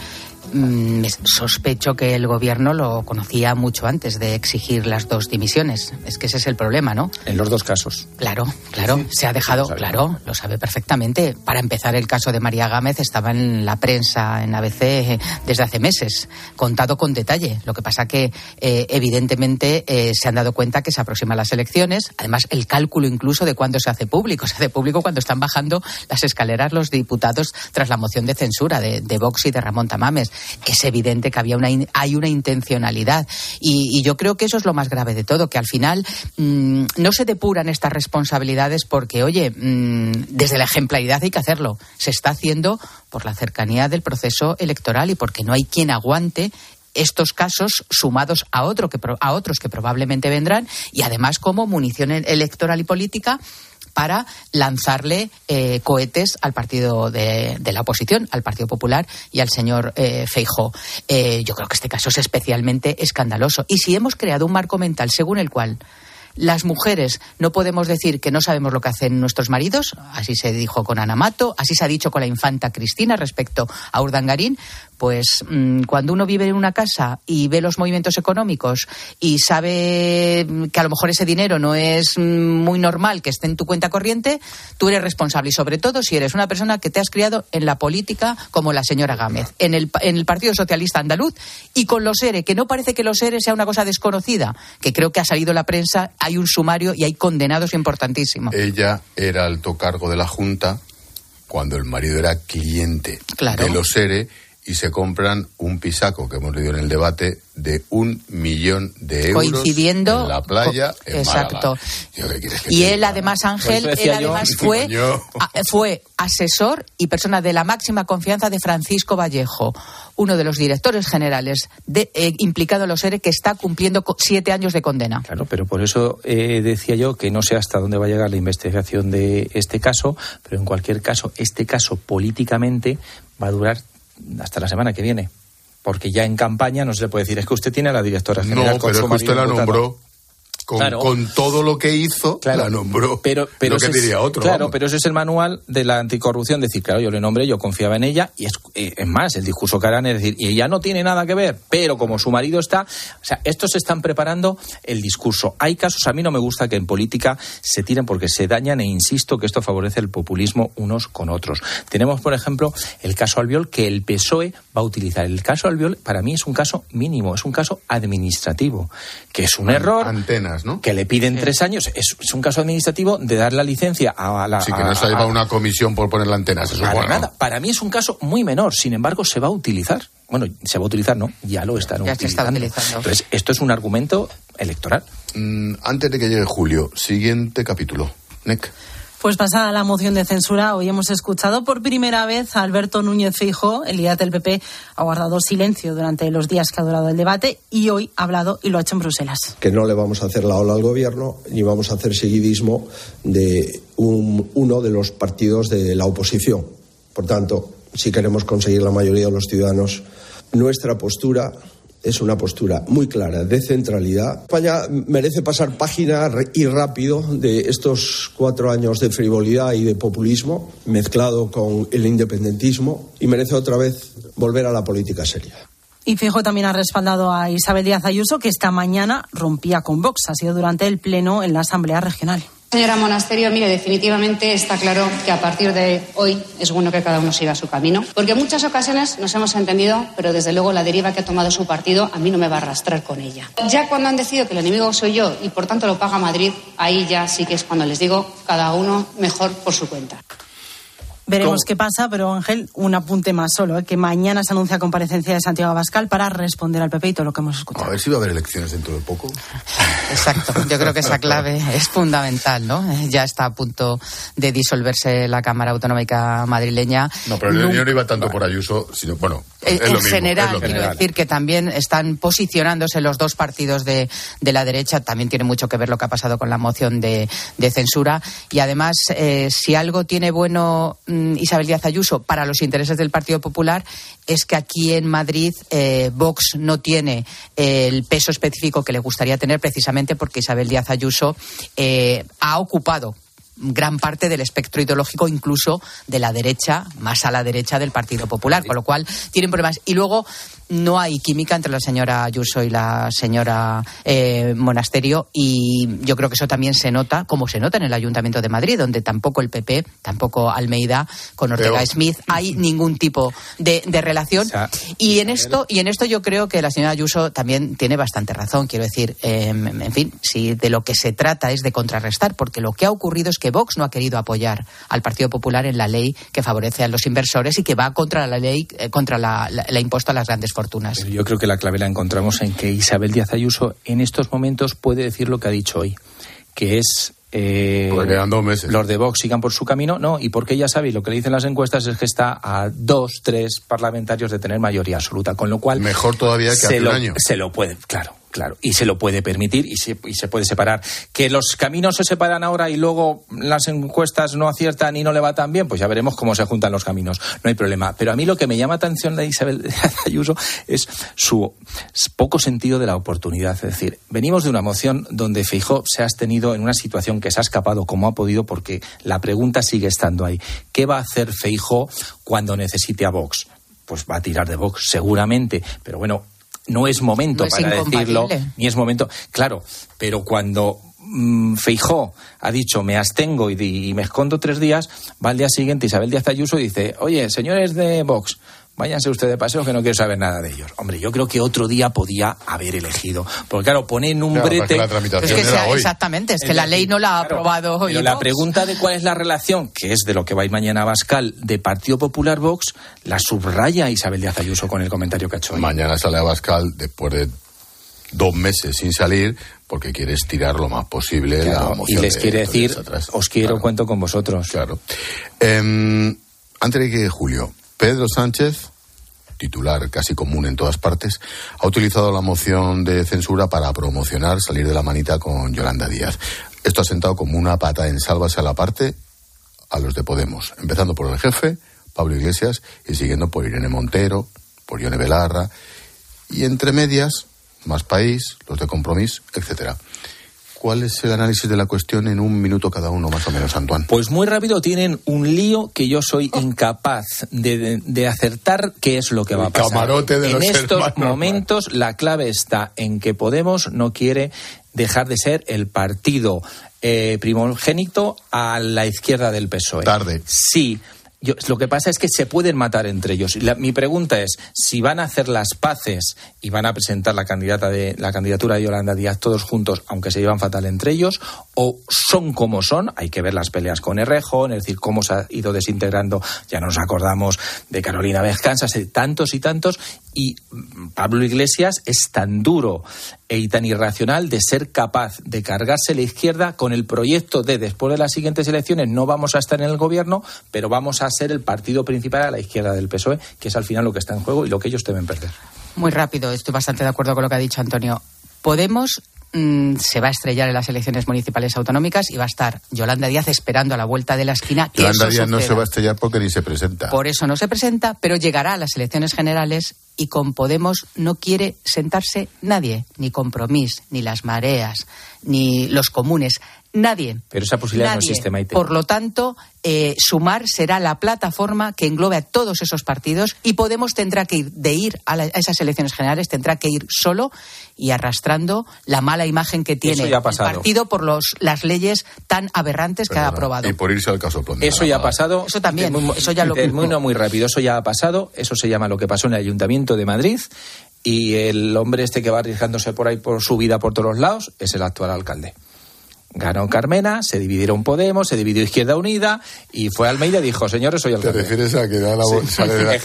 sospecho que el gobierno lo conocía mucho antes de exigir las 2 dimisiones. Es que ese es el problema, ¿no? En los 2 casos. Claro, sí. Se ha dejado, lo sabe perfectamente. Para empezar, el caso de María Gámez estaba en la prensa, en ABC, desde hace meses, contado con detalle. Lo que pasa que, evidentemente, se han dado cuenta que se aproximan las elecciones. Además, el cálculo incluso de cuándo se hace público. Se hace público cuando están bajando las escaleras los diputados tras la moción de censura de Vox y de Ramón Tamames. Es evidente que hay una intencionalidad y yo creo que eso es lo más grave de todo, que al final no se depuran estas responsabilidades porque, oye, desde la ejemplaridad hay que hacerlo. Se está haciendo por la cercanía del proceso electoral y porque no hay quien aguante estos casos sumados a otros que probablemente vendrán y además como munición electoral y política para lanzarle cohetes al partido de la oposición, al Partido Popular y al señor Feijóo. Yo creo que este caso es especialmente escandaloso. Y si hemos creado un marco mental según el cual las mujeres no podemos decir que no sabemos lo que hacen nuestros maridos, así se dijo con Ana Mato, así se ha dicho con la infanta Cristina respecto a Urdangarín, pues cuando uno vive en una casa y ve los movimientos económicos y sabe que a lo mejor ese dinero no es muy normal que esté en tu cuenta corriente, tú eres responsable y sobre todo si eres una persona que te has criado en la política como la señora Gámez, en el Partido Socialista Andaluz y con los ERE, que no parece que los ERE sea una cosa desconocida, que creo que ha salido en la prensa, hay un sumario y hay condenados importantísimos. Ella era alto cargo de la Junta cuando el marido era cliente de los ERE y se compran un pisaco, que hemos leído en el debate, de 1 millón de euros coincidiendo en la playa en exacto. Málaga. Y él además, Ángel, fue asesor y persona de la máxima confianza de Francisco Vallejo, uno de los directores generales implicado en los ERE, que está cumpliendo 7 años de condena. Claro, pero por eso decía yo que no sé hasta dónde va a llegar la investigación de este caso, pero en cualquier caso, este caso políticamente va a durar hasta la semana que viene, porque ya en campaña no se le puede decir, es que usted tiene a la directora general. No, pero es que usted la nombró. Con todo lo que hizo, la nombró. Pero lo que diría otro. Claro, vamos. pero ese es el manual de la anticorrupción. Decir, claro, yo le nombré, yo confiaba en ella. Y es más, el discurso que harán es decir, y ella no tiene nada que ver, pero como su marido está. O sea, estos están preparando el discurso. Hay casos, a mí no me gusta que en política se tiren porque se dañan, e insisto que esto favorece el populismo unos con otros. Tenemos, por ejemplo, el caso Albiol, que el PSOE va a utilizar. El caso Albiol, para mí, es un caso mínimo, es un caso administrativo, que es un error. Antenas, ¿no? Que le piden 3 años. Es un caso administrativo de dar la licencia a la... Sí, que no se ha llevado una comisión por poner la antena. Nada. Para mí es un caso muy menor. Sin embargo, se va a utilizar. Bueno, se va a utilizar, ¿no? Ya lo están utilizando. Se está utilizando. Entonces, esto es un argumento electoral. Antes de que llegue julio, siguiente capítulo. NEC. Pues pasada la moción de censura, hoy hemos escuchado por primera vez a Alberto Núñez Feijóo. El líder del PP ha guardado silencio durante los días que ha durado el debate y hoy ha hablado y lo ha hecho en Bruselas. Que no le vamos a hacer la ola al gobierno ni vamos a hacer seguidismo de uno de los partidos de la oposición. Por tanto, si queremos conseguir la mayoría de los ciudadanos, nuestra postura es una postura muy clara de centralidad. España merece pasar página y rápido de estos 4 años de frivolidad y de populismo mezclado con el independentismo y merece otra vez volver a la política seria. Y Feijóo también ha respaldado a Isabel Díaz Ayuso, que esta mañana rompía con Vox. Ha sido durante el pleno en la Asamblea Regional. Señora Monasterio, mire, definitivamente está claro que a partir de hoy es bueno que cada uno siga su camino, porque en muchas ocasiones nos hemos entendido, pero desde luego la deriva que ha tomado su partido a mí no me va a arrastrar con ella. Ya cuando han decidido que el enemigo soy yo y por tanto lo paga Madrid, ahí ya sí que es cuando les digo cada uno mejor por su cuenta. Veremos qué pasa, pero Ángel, un apunte más solo, que mañana se anuncia comparecencia de Santiago Abascal para responder al PP y todo lo que hemos escuchado. A ver si va a haber elecciones dentro de poco. Exacto, yo creo que esa clave es fundamental, ¿no? Ya está a punto de disolverse la Cámara Autonómica madrileña. No, pero el no iba tanto por Ayuso, sino, bueno, En general, quiero decir que también están posicionándose los dos partidos de la derecha. También tiene mucho que ver lo que ha pasado con la moción de censura. Y además, si algo tiene bueno Isabel Díaz Ayuso para los intereses del Partido Popular, es que aquí en Madrid Vox no tiene el peso específico que le gustaría tener, precisamente porque Isabel Díaz Ayuso ha ocupado gran parte del espectro ideológico, incluso de la derecha, más a la derecha del Partido Popular, con lo cual tienen problemas. Y luego no hay química entre la señora Ayuso y la señora Monasterio, y yo creo que eso también se nota, como se nota en el Ayuntamiento de Madrid, donde tampoco el PP, tampoco Almeida con Ortega Smith hay ningún tipo de relación. O sea, y en esto yo creo que la señora Ayuso también tiene bastante razón. Quiero decir, en fin, si de lo que se trata es de contrarrestar, porque lo que ha ocurrido es que Vox no ha querido apoyar al Partido Popular en la ley que favorece a los inversores y que va contra la ley, contra la impuesto a las grandes fortunas. Pero yo creo que la clave la encontramos en que Isabel Díaz Ayuso en estos momentos puede decir lo que ha dicho hoy, que es quedan 2 meses. Los de Vox sigan por su camino, no, y porque ella sabe, y lo que le dicen las encuestas es que está a 2, 3 parlamentarios de tener mayoría absoluta, con lo cual mejor todavía que hace un año. Se lo puede, claro, y se lo puede permitir y se puede separar. Que los caminos se separan ahora y luego las encuestas no aciertan y no le va tan bien, pues ya veremos cómo se juntan los caminos, no hay problema. Pero a mí lo que me llama atención de Isabel Ayuso es su poco sentido de la oportunidad. Es decir, venimos de una moción donde Feijóo se ha abstenido en una situación que se ha escapado como ha podido, porque la pregunta sigue estando ahí. ¿Qué va a hacer Feijóo cuando necesite a Vox? Pues va a tirar de Vox, seguramente, pero bueno, no es momento para decirlo, ni es momento, claro, pero cuando Feijóo ha dicho me abstengo y me escondo 3 días, va al día siguiente Isabel Díaz Ayuso y dice, oye, señores de Vox, váyanse ustedes de paseo que no quiero saber nada de ellos. Hombre, yo creo que otro día podía haber elegido. Porque claro, ponen un brete. Exactamente, es que la ley no la ha aprobado hoy. Pero la pregunta de cuál es la relación, que es de lo que va a ir mañana a Abascal, de Partido Popular Vox, la subraya Isabel Díaz Ayuso con el comentario que ha hecho hoy. Mañana sale Abascal después de 2 meses sin salir, porque quiere estirar lo más posible la moción. Y les quiere decir, os quiero, cuento con vosotros. Claro. Antes de que Julio, Pedro Sánchez, titular casi común en todas partes, ha utilizado la moción de censura para promocionar salir de la manita con Yolanda Díaz. Esto ha sentado como una pata en sálvase a la parte a los de Podemos, empezando por el jefe, Pablo Iglesias, y siguiendo por Irene Montero, por Ione Belarra, y entre medias, Más País, los de Compromís, etcétera. ¿Cuál es el análisis de la cuestión en 1 minuto cada uno, más o menos, Antoine? Pues muy rápido, tienen un lío que yo soy incapaz de acertar qué es lo que va a pasar. Camarote de en los estos hermanos, momentos la clave está en que Podemos no quiere dejar de ser el partido primogénito a la izquierda del PSOE. Tarde. Sí. Lo que pasa es que se pueden matar entre ellos. Mi pregunta es, si van a hacer las paces y van a presentar la candidatura de Yolanda Díaz todos juntos, aunque se llevan fatal entre ellos, o son como son. Hay que ver las peleas con Errejón, es decir, cómo se ha ido desintegrando. Ya nos acordamos de Carolina Vescansas, de tantos y tantos, y Pablo Iglesias es tan duro y tan irracional de ser capaz de cargarse la izquierda con el proyecto de después de las siguientes elecciones no vamos a estar en el gobierno, pero vamos a ser el partido principal a la izquierda del PSOE, que es al final lo que está en juego y lo que ellos deben perder. Muy rápido, estoy bastante de acuerdo con lo que ha dicho Antonio. Podemos se va a estrellar en las elecciones municipales autonómicas y va a estar Yolanda Díaz esperando a la vuelta de la esquina que Yolanda eso Díaz suceda. No se va a estrellar porque ni se presenta. Por eso no se presenta, pero llegará a las elecciones generales y con Podemos no quiere sentarse nadie, ni Compromís, ni las Mareas, ni los comunes, nadie. Pero esa posibilidad nadie. No existe, Maite. Por lo tanto, Sumar será la plataforma que englobe a todos esos partidos y Podemos tendrá que ir a esas elecciones generales, tendrá que ir solo y arrastrando la mala imagen que tiene el partido por las leyes tan aberrantes que ha aprobado. Y por irse al caso Plondi. Eso ya ha pasado. Eso también. Eso ya lo muy rápido. Eso ya ha pasado. Eso se llama lo que pasó en el Ayuntamiento de Madrid. Y el hombre este que va arriesgándose por ahí por su vida por todos los lados es el actual alcalde. Ganó Carmena, se dividieron Podemos, se dividió Izquierda Unida y fue Almeida y dijo, señores, soy alcalde. ¿Te refieres a que da la voz?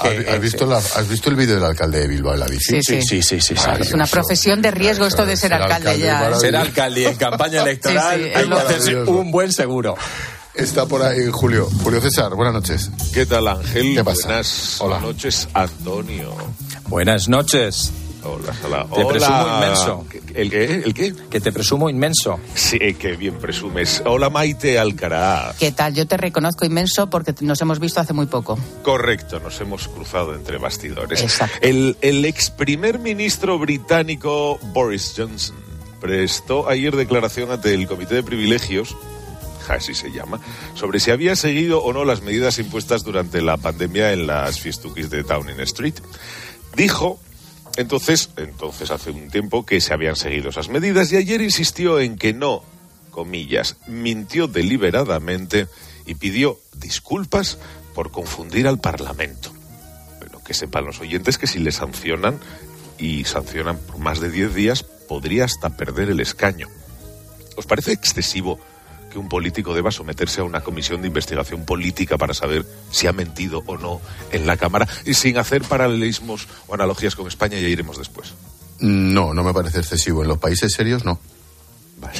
¿Has visto el vídeo del alcalde de Bilbao en la bici? Sí. Es una profesión de riesgo esto de ser alcalde ya. Ser alcalde y en campaña electoral hay que hacerse un buen seguro. Está por ahí Julio César, buenas noches. ¿Qué tal, Ángel? ¿Qué pasa? Buenas noches, Antonio. Buenas noches. Hola. Te presumo inmenso. ¿El qué? Que te presumo inmenso. Sí, qué bien presumes. Hola, Maite Alcaraz. ¿Qué tal? Yo te reconozco inmenso porque nos hemos visto hace muy poco. Correcto, nos hemos cruzado entre bastidores. Exacto. El ex primer ministro británico Boris Johnson prestó ayer declaración ante el Comité de Privilegios, así se llama, sobre si había seguido o no las medidas impuestas durante la pandemia en las fiestuquis de Downing Street. Dijo entonces hace un tiempo que se habían seguido esas medidas y ayer insistió en que no, comillas, mintió deliberadamente y pidió disculpas por confundir al Parlamento. Pero que sepan los oyentes que si le sancionan, y sancionan por más de 10 días, podría hasta perder el escaño. ¿Os parece excesivo que un político deba someterse a una comisión de investigación política para saber si ha mentido o no en la Cámara, y sin hacer paralelismos o analogías con España? Ya iremos después. No me parece excesivo. En los países serios, no. Vale.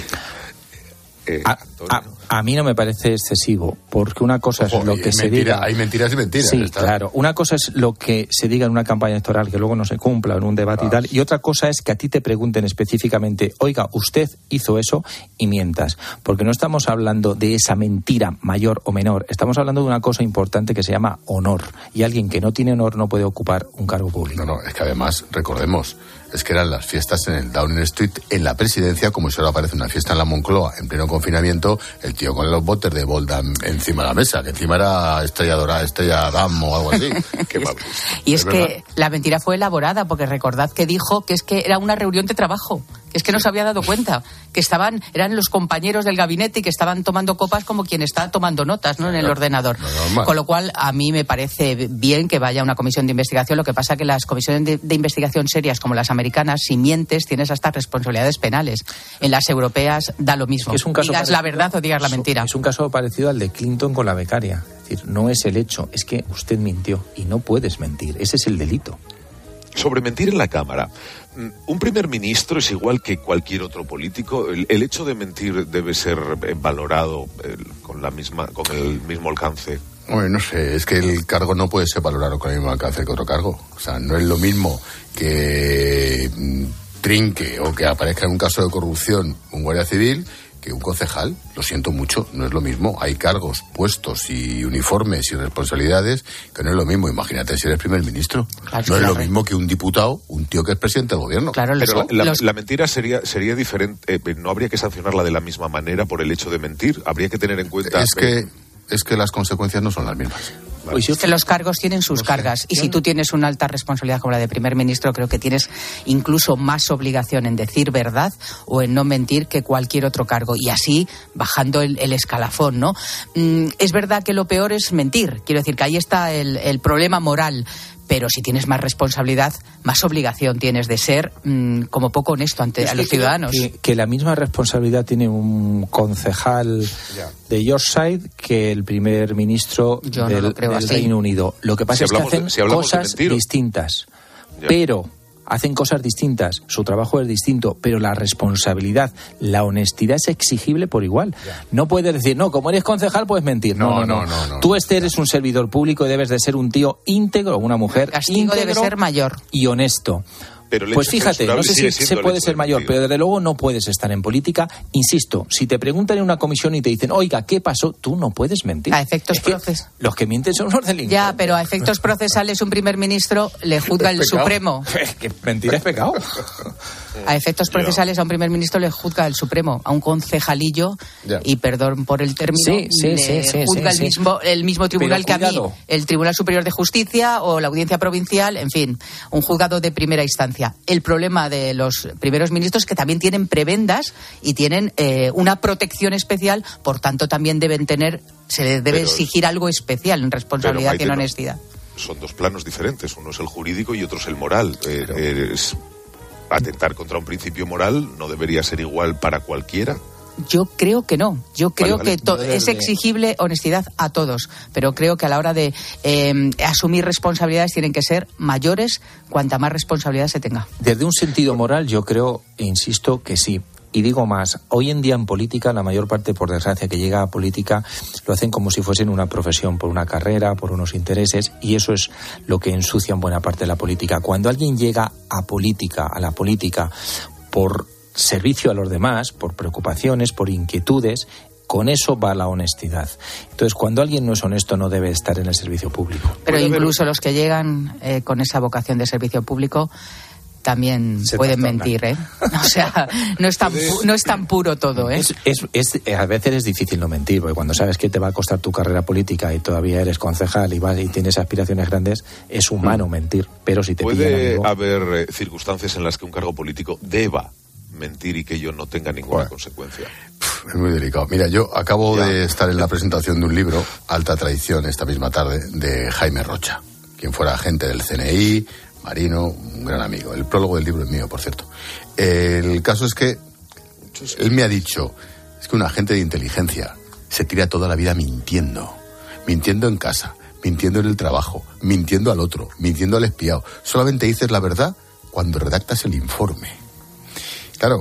A mí no me parece excesivo, porque una cosa es lo que se diga. Hay mentiras y mentiras. Sí, claro. Una cosa es lo que se diga en una campaña electoral que luego no se cumpla en un debate y tal, y otra cosa es que a ti te pregunten específicamente, oiga, usted hizo eso, y mientas. Porque no estamos hablando de esa mentira mayor o menor, estamos hablando de una cosa importante que se llama honor. Y alguien que no tiene honor no puede ocupar un cargo público. No, es que además, recordemos, es que eran las fiestas en el Downing Street, en la presidencia, como si ahora aparece una fiesta en la Moncloa, en pleno confinamiento, el tío con los botes de Boldam encima de la mesa, que encima era Estrella Dorada, Estrella Damm o algo así. Qué mal gusto. Y es que la mentira fue elaborada, porque recordad que dijo que es que era una reunión de trabajo, que es que no se había dado cuenta, que eran los compañeros del gabinete y que estaban tomando copas como quien está tomando notas, ¿no?, en el ordenador. Con lo cual, a mí me parece bien que vaya una comisión de investigación. Lo que pasa que las comisiones de investigación serias como las americanas, si mientes, tienes hasta responsabilidades penales. En las europeas da lo mismo. Es un caso digas la verdad o digas la mentira. Es un caso parecido al de Clinton con la becaria. Es decir, no es el hecho, es que usted mintió y no puedes mentir. Ese es el delito. Sobre mentir en la Cámara, un primer ministro es igual que cualquier otro político. El hecho de mentir debe ser valorado con el mismo alcance. Bueno, no sé, es que el cargo no puede ser valorado con el mismo alcance que otro cargo. O sea, no es lo mismo que trinque o que aparezca en un caso de corrupción un guardia civil que un concejal. Lo siento mucho, no es lo mismo. Hay cargos, puestos y uniformes y responsabilidades que no es lo mismo. Imagínate si eres primer ministro. Claro, no es lo mismo que un diputado, un tío que es presidente del gobierno. Claro, pero la mentira sería diferente. No habría que sancionarla de la misma manera por el hecho de mentir. Habría que tener en cuenta... Es que las consecuencias no son las mismas. Pues es que los cargos tienen sus cargas, y si tú tienes una alta responsabilidad como la de primer ministro, creo que tienes incluso más obligación en decir verdad o en no mentir que cualquier otro cargo, y así bajando el escalafón, ¿no? Es verdad que lo peor es mentir, quiero decir que ahí está el problema moral. Pero si tienes más responsabilidad, más obligación tienes de ser como poco honesto ante los ciudadanos. Que la misma responsabilidad tiene un concejal de Yorkshire que el primer ministro del Reino Unido. Lo que pasa es que hacen cosas distintas. Pero hacen cosas distintas, su trabajo es distinto, pero la responsabilidad, la honestidad es exigible por igual. No puedes decir, no, como eres concejal puedes mentir. No. Tú eres un servidor público y debes de ser un tío íntegro, una mujer íntegro debe ser mayor y honesto. Pues fíjate, no sé si se puede ser mayor, pero desde luego no puedes estar en política. Insisto, si te preguntan en una comisión y te dicen, oiga, ¿qué pasó? Tú no puedes mentir. A efectos procesales. Los que mienten son los delincuentes. Ya, pero a efectos procesales un primer ministro le juzga el Supremo. Que mentir es pecado. A efectos procesales a un primer ministro le juzga el Supremo, a un concejalillo, y perdón por el término, le juzga el mismo tribunal que a mí, el Tribunal Superior de Justicia o la Audiencia Provincial, en fin, un juzgado de primera instancia. El problema de los primeros ministros es que también tienen prebendas y tienen una protección especial, por tanto también se les debe exigir algo especial en responsabilidad y en honestidad. Son dos planos diferentes, uno es el jurídico y otro es el moral. Atentar contra un principio moral no debería ser igual para cualquiera. Yo creo que no. Yo creo que es exigible honestidad a todos, pero creo que a la hora de asumir responsabilidades tienen que ser mayores cuanta más responsabilidad se tenga. Desde un sentido moral yo creo, e insisto, que sí. Y digo más, hoy en día en política, la mayor parte, por desgracia, que llega a política, lo hacen como si fuesen una profesión, por una carrera, por unos intereses, y eso es lo que ensucia en buena parte de la política. Cuando alguien llega a la política, por servicio a los demás, por preocupaciones, por inquietudes, con eso va la honestidad. Entonces, cuando alguien no es honesto, no debe estar en el servicio público. Pero incluso los que llegan con esa vocación de servicio público también pueden mentir, ¿eh? O sea, no es tan puro todo, ¿eh? A veces es difícil no mentir, porque cuando sabes que te va a costar tu carrera política y todavía eres concejal y tienes aspiraciones grandes, es humano mentir. Pero si te ¿Puede haber circunstancias en las que un cargo político deba mentir y que ello no tenga ninguna consecuencia? Es muy delicado. Mira, yo acabo de estar en la presentación de un libro, Alta Traición, esta misma tarde, de Jaime Rocha, quien fuera agente del CNI, marino, un gran amigo. El prólogo del libro es mío, por cierto. El caso es que él me ha dicho, es que un agente de inteligencia se tira toda la vida mintiendo en casa, mintiendo en el trabajo, mintiendo al otro, mintiendo al espiado. Solamente dices la verdad cuando redactas el informe. Claro,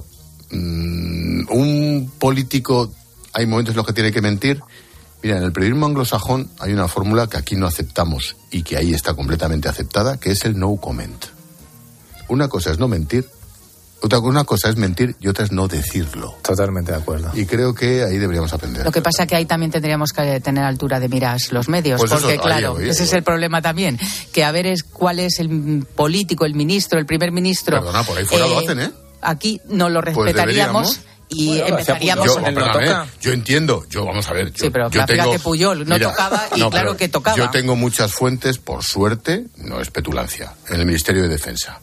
un político, hay momentos en los que tiene que mentir. Mira, en el periodismo anglosajón hay una fórmula que aquí no aceptamos y que ahí está completamente aceptada, que es el no comment. Una cosa es no mentir, una cosa es mentir y otra es no decirlo. Totalmente de acuerdo. Y creo que ahí deberíamos aprender. Lo que pasa es que ahí también tendríamos que tener altura de miras los medios, pues porque claro, ese es el problema también, que a ver cuál es el político, el ministro, el primer ministro. Perdona, por ahí fuera lo hacen, ¿eh? Aquí no lo respetaríamos. Y empezaríamos yo entiendo, vamos a ver. Sí, pero fíjate, Puyol no tocaba y claro que tocaba. Yo tengo muchas fuentes, por suerte, no es petulancia, en el Ministerio de Defensa.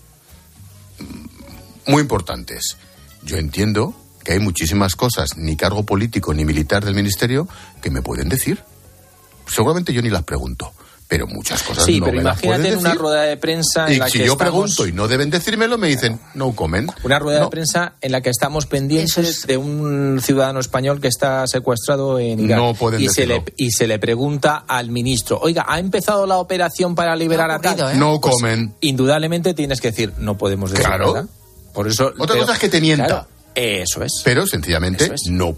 Muy importantes. Yo entiendo que hay muchísimas cosas, ni cargo político ni militar del Ministerio, que me pueden decir. Seguramente yo ni las pregunto. Pero muchas cosas sí, no pero me las pueden decir. Imagínate en una rueda de prensa en y la si que yo pregunto y no deben decírmelo, me dicen no comment. Una rueda de prensa en la que estamos pendientes de un ciudadano español que está secuestrado en Irak. No pueden decirlo. Y se le pregunta al ministro, oiga, ¿ha empezado la operación para liberar a tal? No comment. Pues, indudablemente tienes que decir, no podemos decir nada. Por eso, otra cosa es que te mienta. Claro, eso es. Pero sencillamente no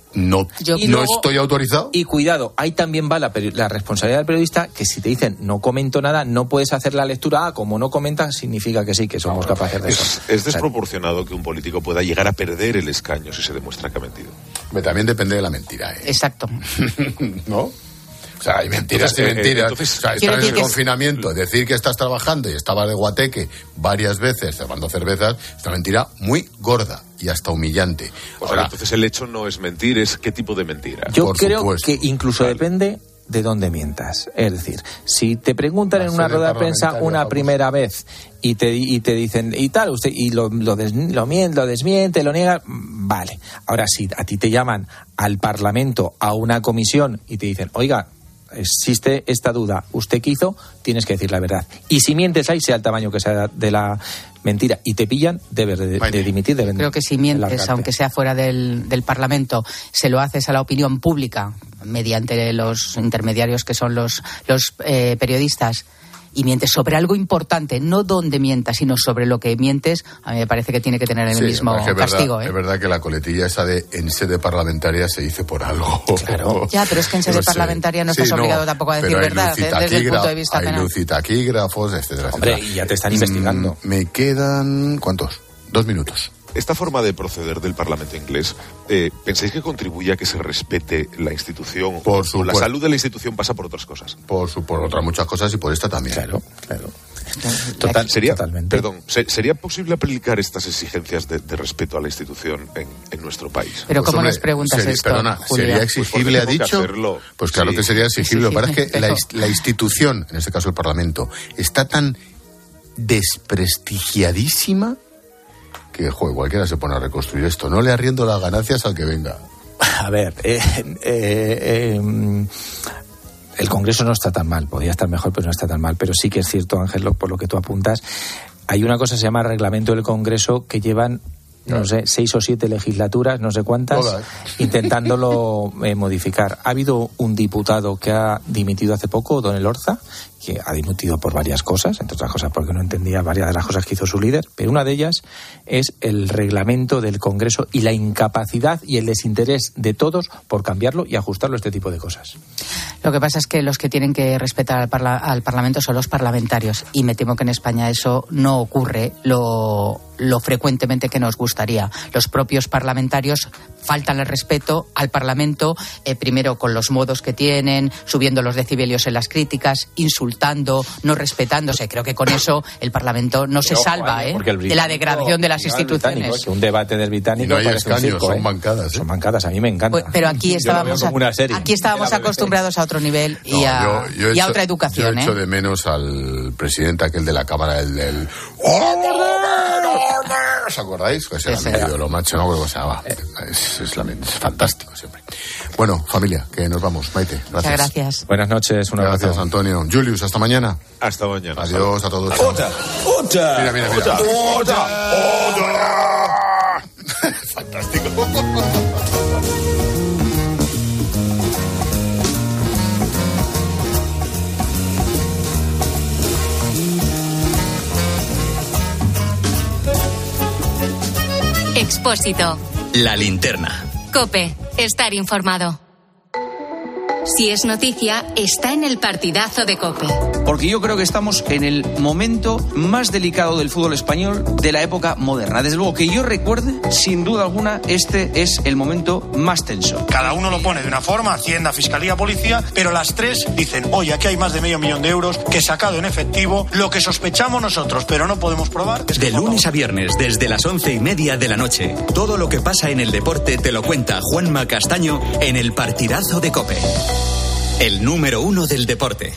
estoy autorizado. Y cuidado, ahí también va la responsabilidad del periodista, que si te dicen no comento nada, no puedes hacer la lectura. Como no comentas, significa que sí, que somos capaces de eso. Es desproporcionado que un político pueda llegar a perder el escaño si se demuestra que ha mentido. También depende de la mentira, ¿eh? Exacto. ¿No? O sea, hay mentiras y mentiras. O sea, estar en el confinamiento, decir que estás trabajando y estaba de guateque varias veces tomando cervezas, es una mentira muy gorda y hasta humillante. Ahora, entonces el hecho no es mentir, es qué tipo de mentira. Yo creo que incluso depende de dónde mientas. Es decir, si te preguntan en una rueda de prensa una primera vez y te dicen y tal, usted y lo desmiente, lo niega, vale. Ahora, si a ti te llaman al Parlamento, a una comisión y te dicen, oiga, existe esta duda, ¿usted qué hizo? Tienes que decir la verdad. Y si mientes ahí, sea el tamaño que sea de la mentira, y te pillan, debes de dimitir. Creo que si mientes, aunque sea fuera del Parlamento, se lo haces a la opinión pública mediante los intermediarios que son los periodistas, y mientes sobre algo importante, no donde mientas, sino sobre lo que mientes, a mí me parece que tiene que tener el mismo castigo. Es verdad que la coletilla esa de en sede parlamentaria se dice por algo. Claro. Ya, pero es que en sede parlamentaria no estás obligado tampoco a decir verdad, desde el punto de vista penal. Hay luz y taquígrafos, etcétera, Hombre, y ya te están investigando. Me quedan, ¿cuántos? 2 minutos. Esta forma de proceder del Parlamento inglés, ¿pensáis que contribuye a que se respete la institución? Por supuesto. La salud de la institución pasa por otras cosas. Por otras muchas cosas y por esta también. Claro. Totalmente. Perdón, ¿sería posible aplicar estas exigencias de respeto a la institución en nuestro país? Pero ¿cómo nos preguntas esto, Perdona, Julia? ¿sería exigible, ha dicho? Pues claro que sería exigible. Lo que pasa es que la institución, en este caso el Parlamento, está tan desprestigiadísima que, cualquiera se pone a reconstruir esto. No le arriendo las ganancias al que venga. A ver, el Congreso no está tan mal, podría estar mejor, pero no está tan mal. Pero sí que es cierto, Ángel, por lo que tú apuntas, hay una cosa que se llama reglamento del Congreso que llevan no sé, 6 o 7 legislaturas, no sé cuántas, intentándolo modificar. Ha habido un diputado que ha dimitido hace poco, don Elorza, que ha dimitido por varias cosas, entre otras cosas porque no entendía varias de las cosas que hizo su líder, pero una de ellas es el reglamento del Congreso y la incapacidad y el desinterés de todos por cambiarlo y ajustarlo a este tipo de cosas. Lo que pasa es que los que tienen que respetar al Parlamento son los parlamentarios, y me temo que en España eso no ocurre lo frecuentemente que nos gustaría. Los propios parlamentarios faltan el respeto al Parlamento, primero con los modos que tienen, subiendo los decibelios en las críticas, insultando, no respetándose. Creo que con eso el Parlamento no se salva de la degradación de las instituciones. Que un debate del británico no hay escaños, son bancadas. Son bancadas, a mí me encanta. Pero aquí estábamos acostumbrados a otro nivel y a otra educación. Yo echo de menos al presidente aquel de la Cámara, el ¿os acordáis? Que se era medio lo macho, ¿no? Es fantástico siempre. Bueno, familia, que nos vamos. Maite, gracias. Muchas gracias. Buenas noches, un abrazo. Gracias, Antonio. Julius, hasta mañana. Hasta mañana. Adiós a todos. ¡Otra! Mira. ¡Otra! Fantástico. Expósito. La linterna. COPE. Estar informado. Si es noticia, está en el partidazo de COPE. Porque yo creo que estamos en el momento más delicado del fútbol español de la época moderna. Desde luego que yo recuerde, sin duda alguna, este es el momento más tenso. Cada uno lo pone de una forma, Hacienda, Fiscalía, Policía, pero las tres dicen, oye, aquí hay más de $500,000 que sacado en efectivo, lo que sospechamos nosotros, pero no podemos probar. De lunes a viernes, desde las 11:30 de la noche, todo lo que pasa en el deporte te lo cuenta Juanma Castaño en el partidazo de COPE. El número 1 del deporte.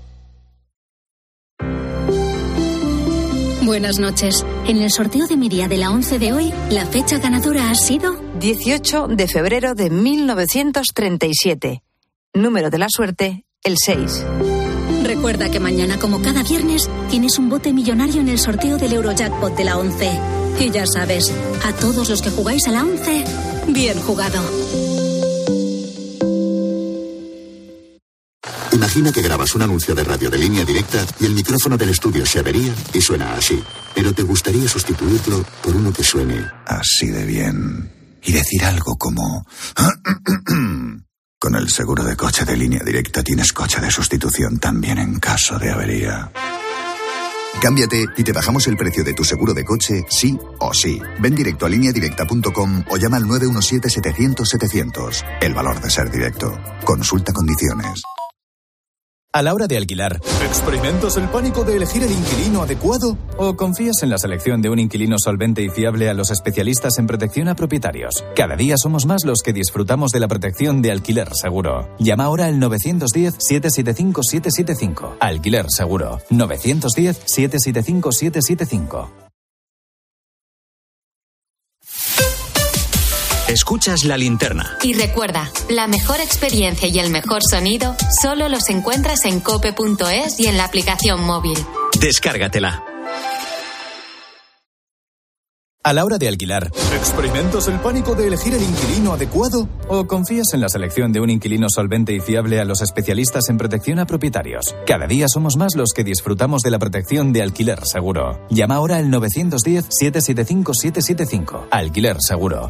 Buenas noches. En el sorteo de mi día de la 11 de hoy, la fecha ganadora ha sido 18 de febrero de 1937. Número de la suerte, el 6. Recuerda que mañana, como cada viernes, tienes un bote millonario en el sorteo del Eurojackpot de la 11. Y ya sabes, a todos los que jugáis a la 11, bien jugado. Imagina que grabas un anuncio de radio de línea directa y el micrófono del estudio se avería y suena así. Pero te gustaría sustituirlo por uno que suene así de bien. Y decir algo como... Con el seguro de coche de línea directa tienes coche de sustitución también en caso de avería. Cámbiate y te bajamos el precio de tu seguro de coche, sí o sí. Ven directo a lineadirecta.com o llama al 917-700-700. El valor de ser directo. Consulta condiciones. A la hora de alquilar, ¿experimentas el pánico de elegir el inquilino adecuado? ¿O confías en la selección de un inquilino solvente y fiable a los especialistas en protección a propietarios? Cada día somos más los que disfrutamos de la protección de Alquiler Seguro. Llama ahora al 910-775-775. Alquiler Seguro. 910-775-775. Escuchas La Linterna. Y recuerda, la mejor experiencia y el mejor sonido solo los encuentras en cope.es y en la aplicación móvil. Descárgatela. A la hora de alquilar, ¿experimentas el pánico de elegir el inquilino adecuado? ¿O confías en la selección de un inquilino solvente y fiable a los especialistas en protección a propietarios? Cada día somos más los que disfrutamos de la protección de Alquiler Seguro. Llama ahora al 910-775-775. Alquiler Seguro.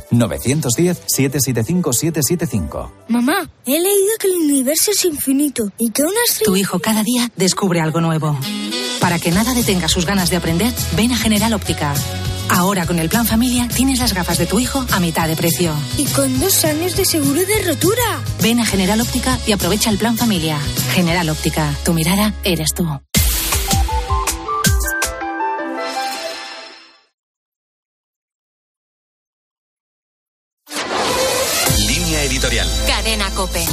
910-775-775. Mamá, he leído que el universo es infinito y que una estrella... Tu hijo cada día descubre algo nuevo. Para que nada detenga sus ganas de aprender, ven a General Óptica. Ahora con el Plan Familia tienes las gafas de tu hijo a mitad de precio. Y con 2 años de seguro de rotura. Ven a General Óptica y aprovecha el Plan Familia. General Óptica, tu mirada eres tú. Línea editorial. Cadena COPE.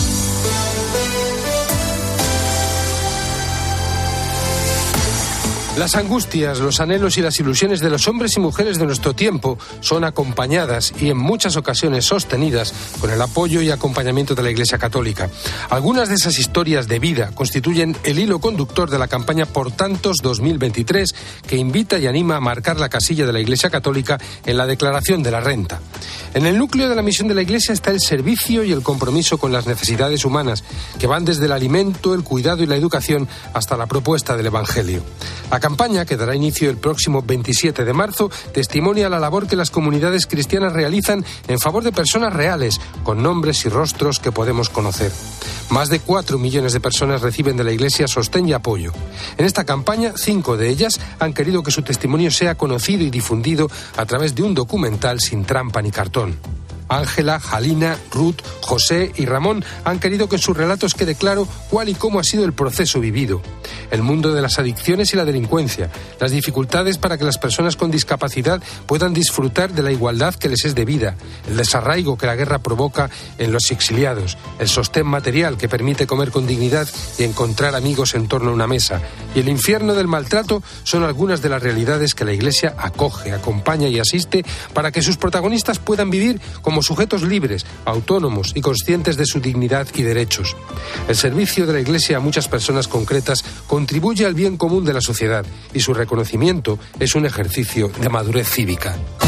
Las angustias, los anhelos y las ilusiones de los hombres y mujeres de nuestro tiempo son acompañadas y en muchas ocasiones sostenidas con el apoyo y acompañamiento de la Iglesia Católica. Algunas de esas historias de vida constituyen el hilo conductor de la campaña Por Tantos 2023, que invita y anima a marcar la casilla de la Iglesia Católica en la declaración de la renta. En el núcleo de la misión de la Iglesia está el servicio y el compromiso con las necesidades humanas, que van desde el alimento, el cuidado y la educación hasta la propuesta del Evangelio. La campaña, que dará inicio el próximo 27 de marzo, testimonia la labor que las comunidades cristianas realizan en favor de personas reales, con nombres y rostros que podemos conocer. Más de 4 millones de personas reciben de la Iglesia sostén y apoyo. En esta campaña, 5 de ellas han querido que su testimonio sea conocido y difundido a través de un documental sin trampa ni cartón. Ángela, Jalina, Ruth, José y Ramón han querido que en sus relatos quede claro cuál y cómo ha sido el proceso vivido. El mundo de las adicciones y la delincuencia, las dificultades para que las personas con discapacidad puedan disfrutar de la igualdad que les es debida, el desarraigo que la guerra provoca en los exiliados, el sostén material que permite comer con dignidad y encontrar amigos en torno a una mesa, y el infierno del maltrato son algunas de las realidades que la Iglesia acoge, acompaña y asiste para que sus protagonistas puedan vivir como sujetos libres, autónomos y conscientes de su dignidad y derechos. El servicio de la Iglesia a muchas personas concretas contribuye al bien común de la sociedad y su reconocimiento es un ejercicio de madurez cívica.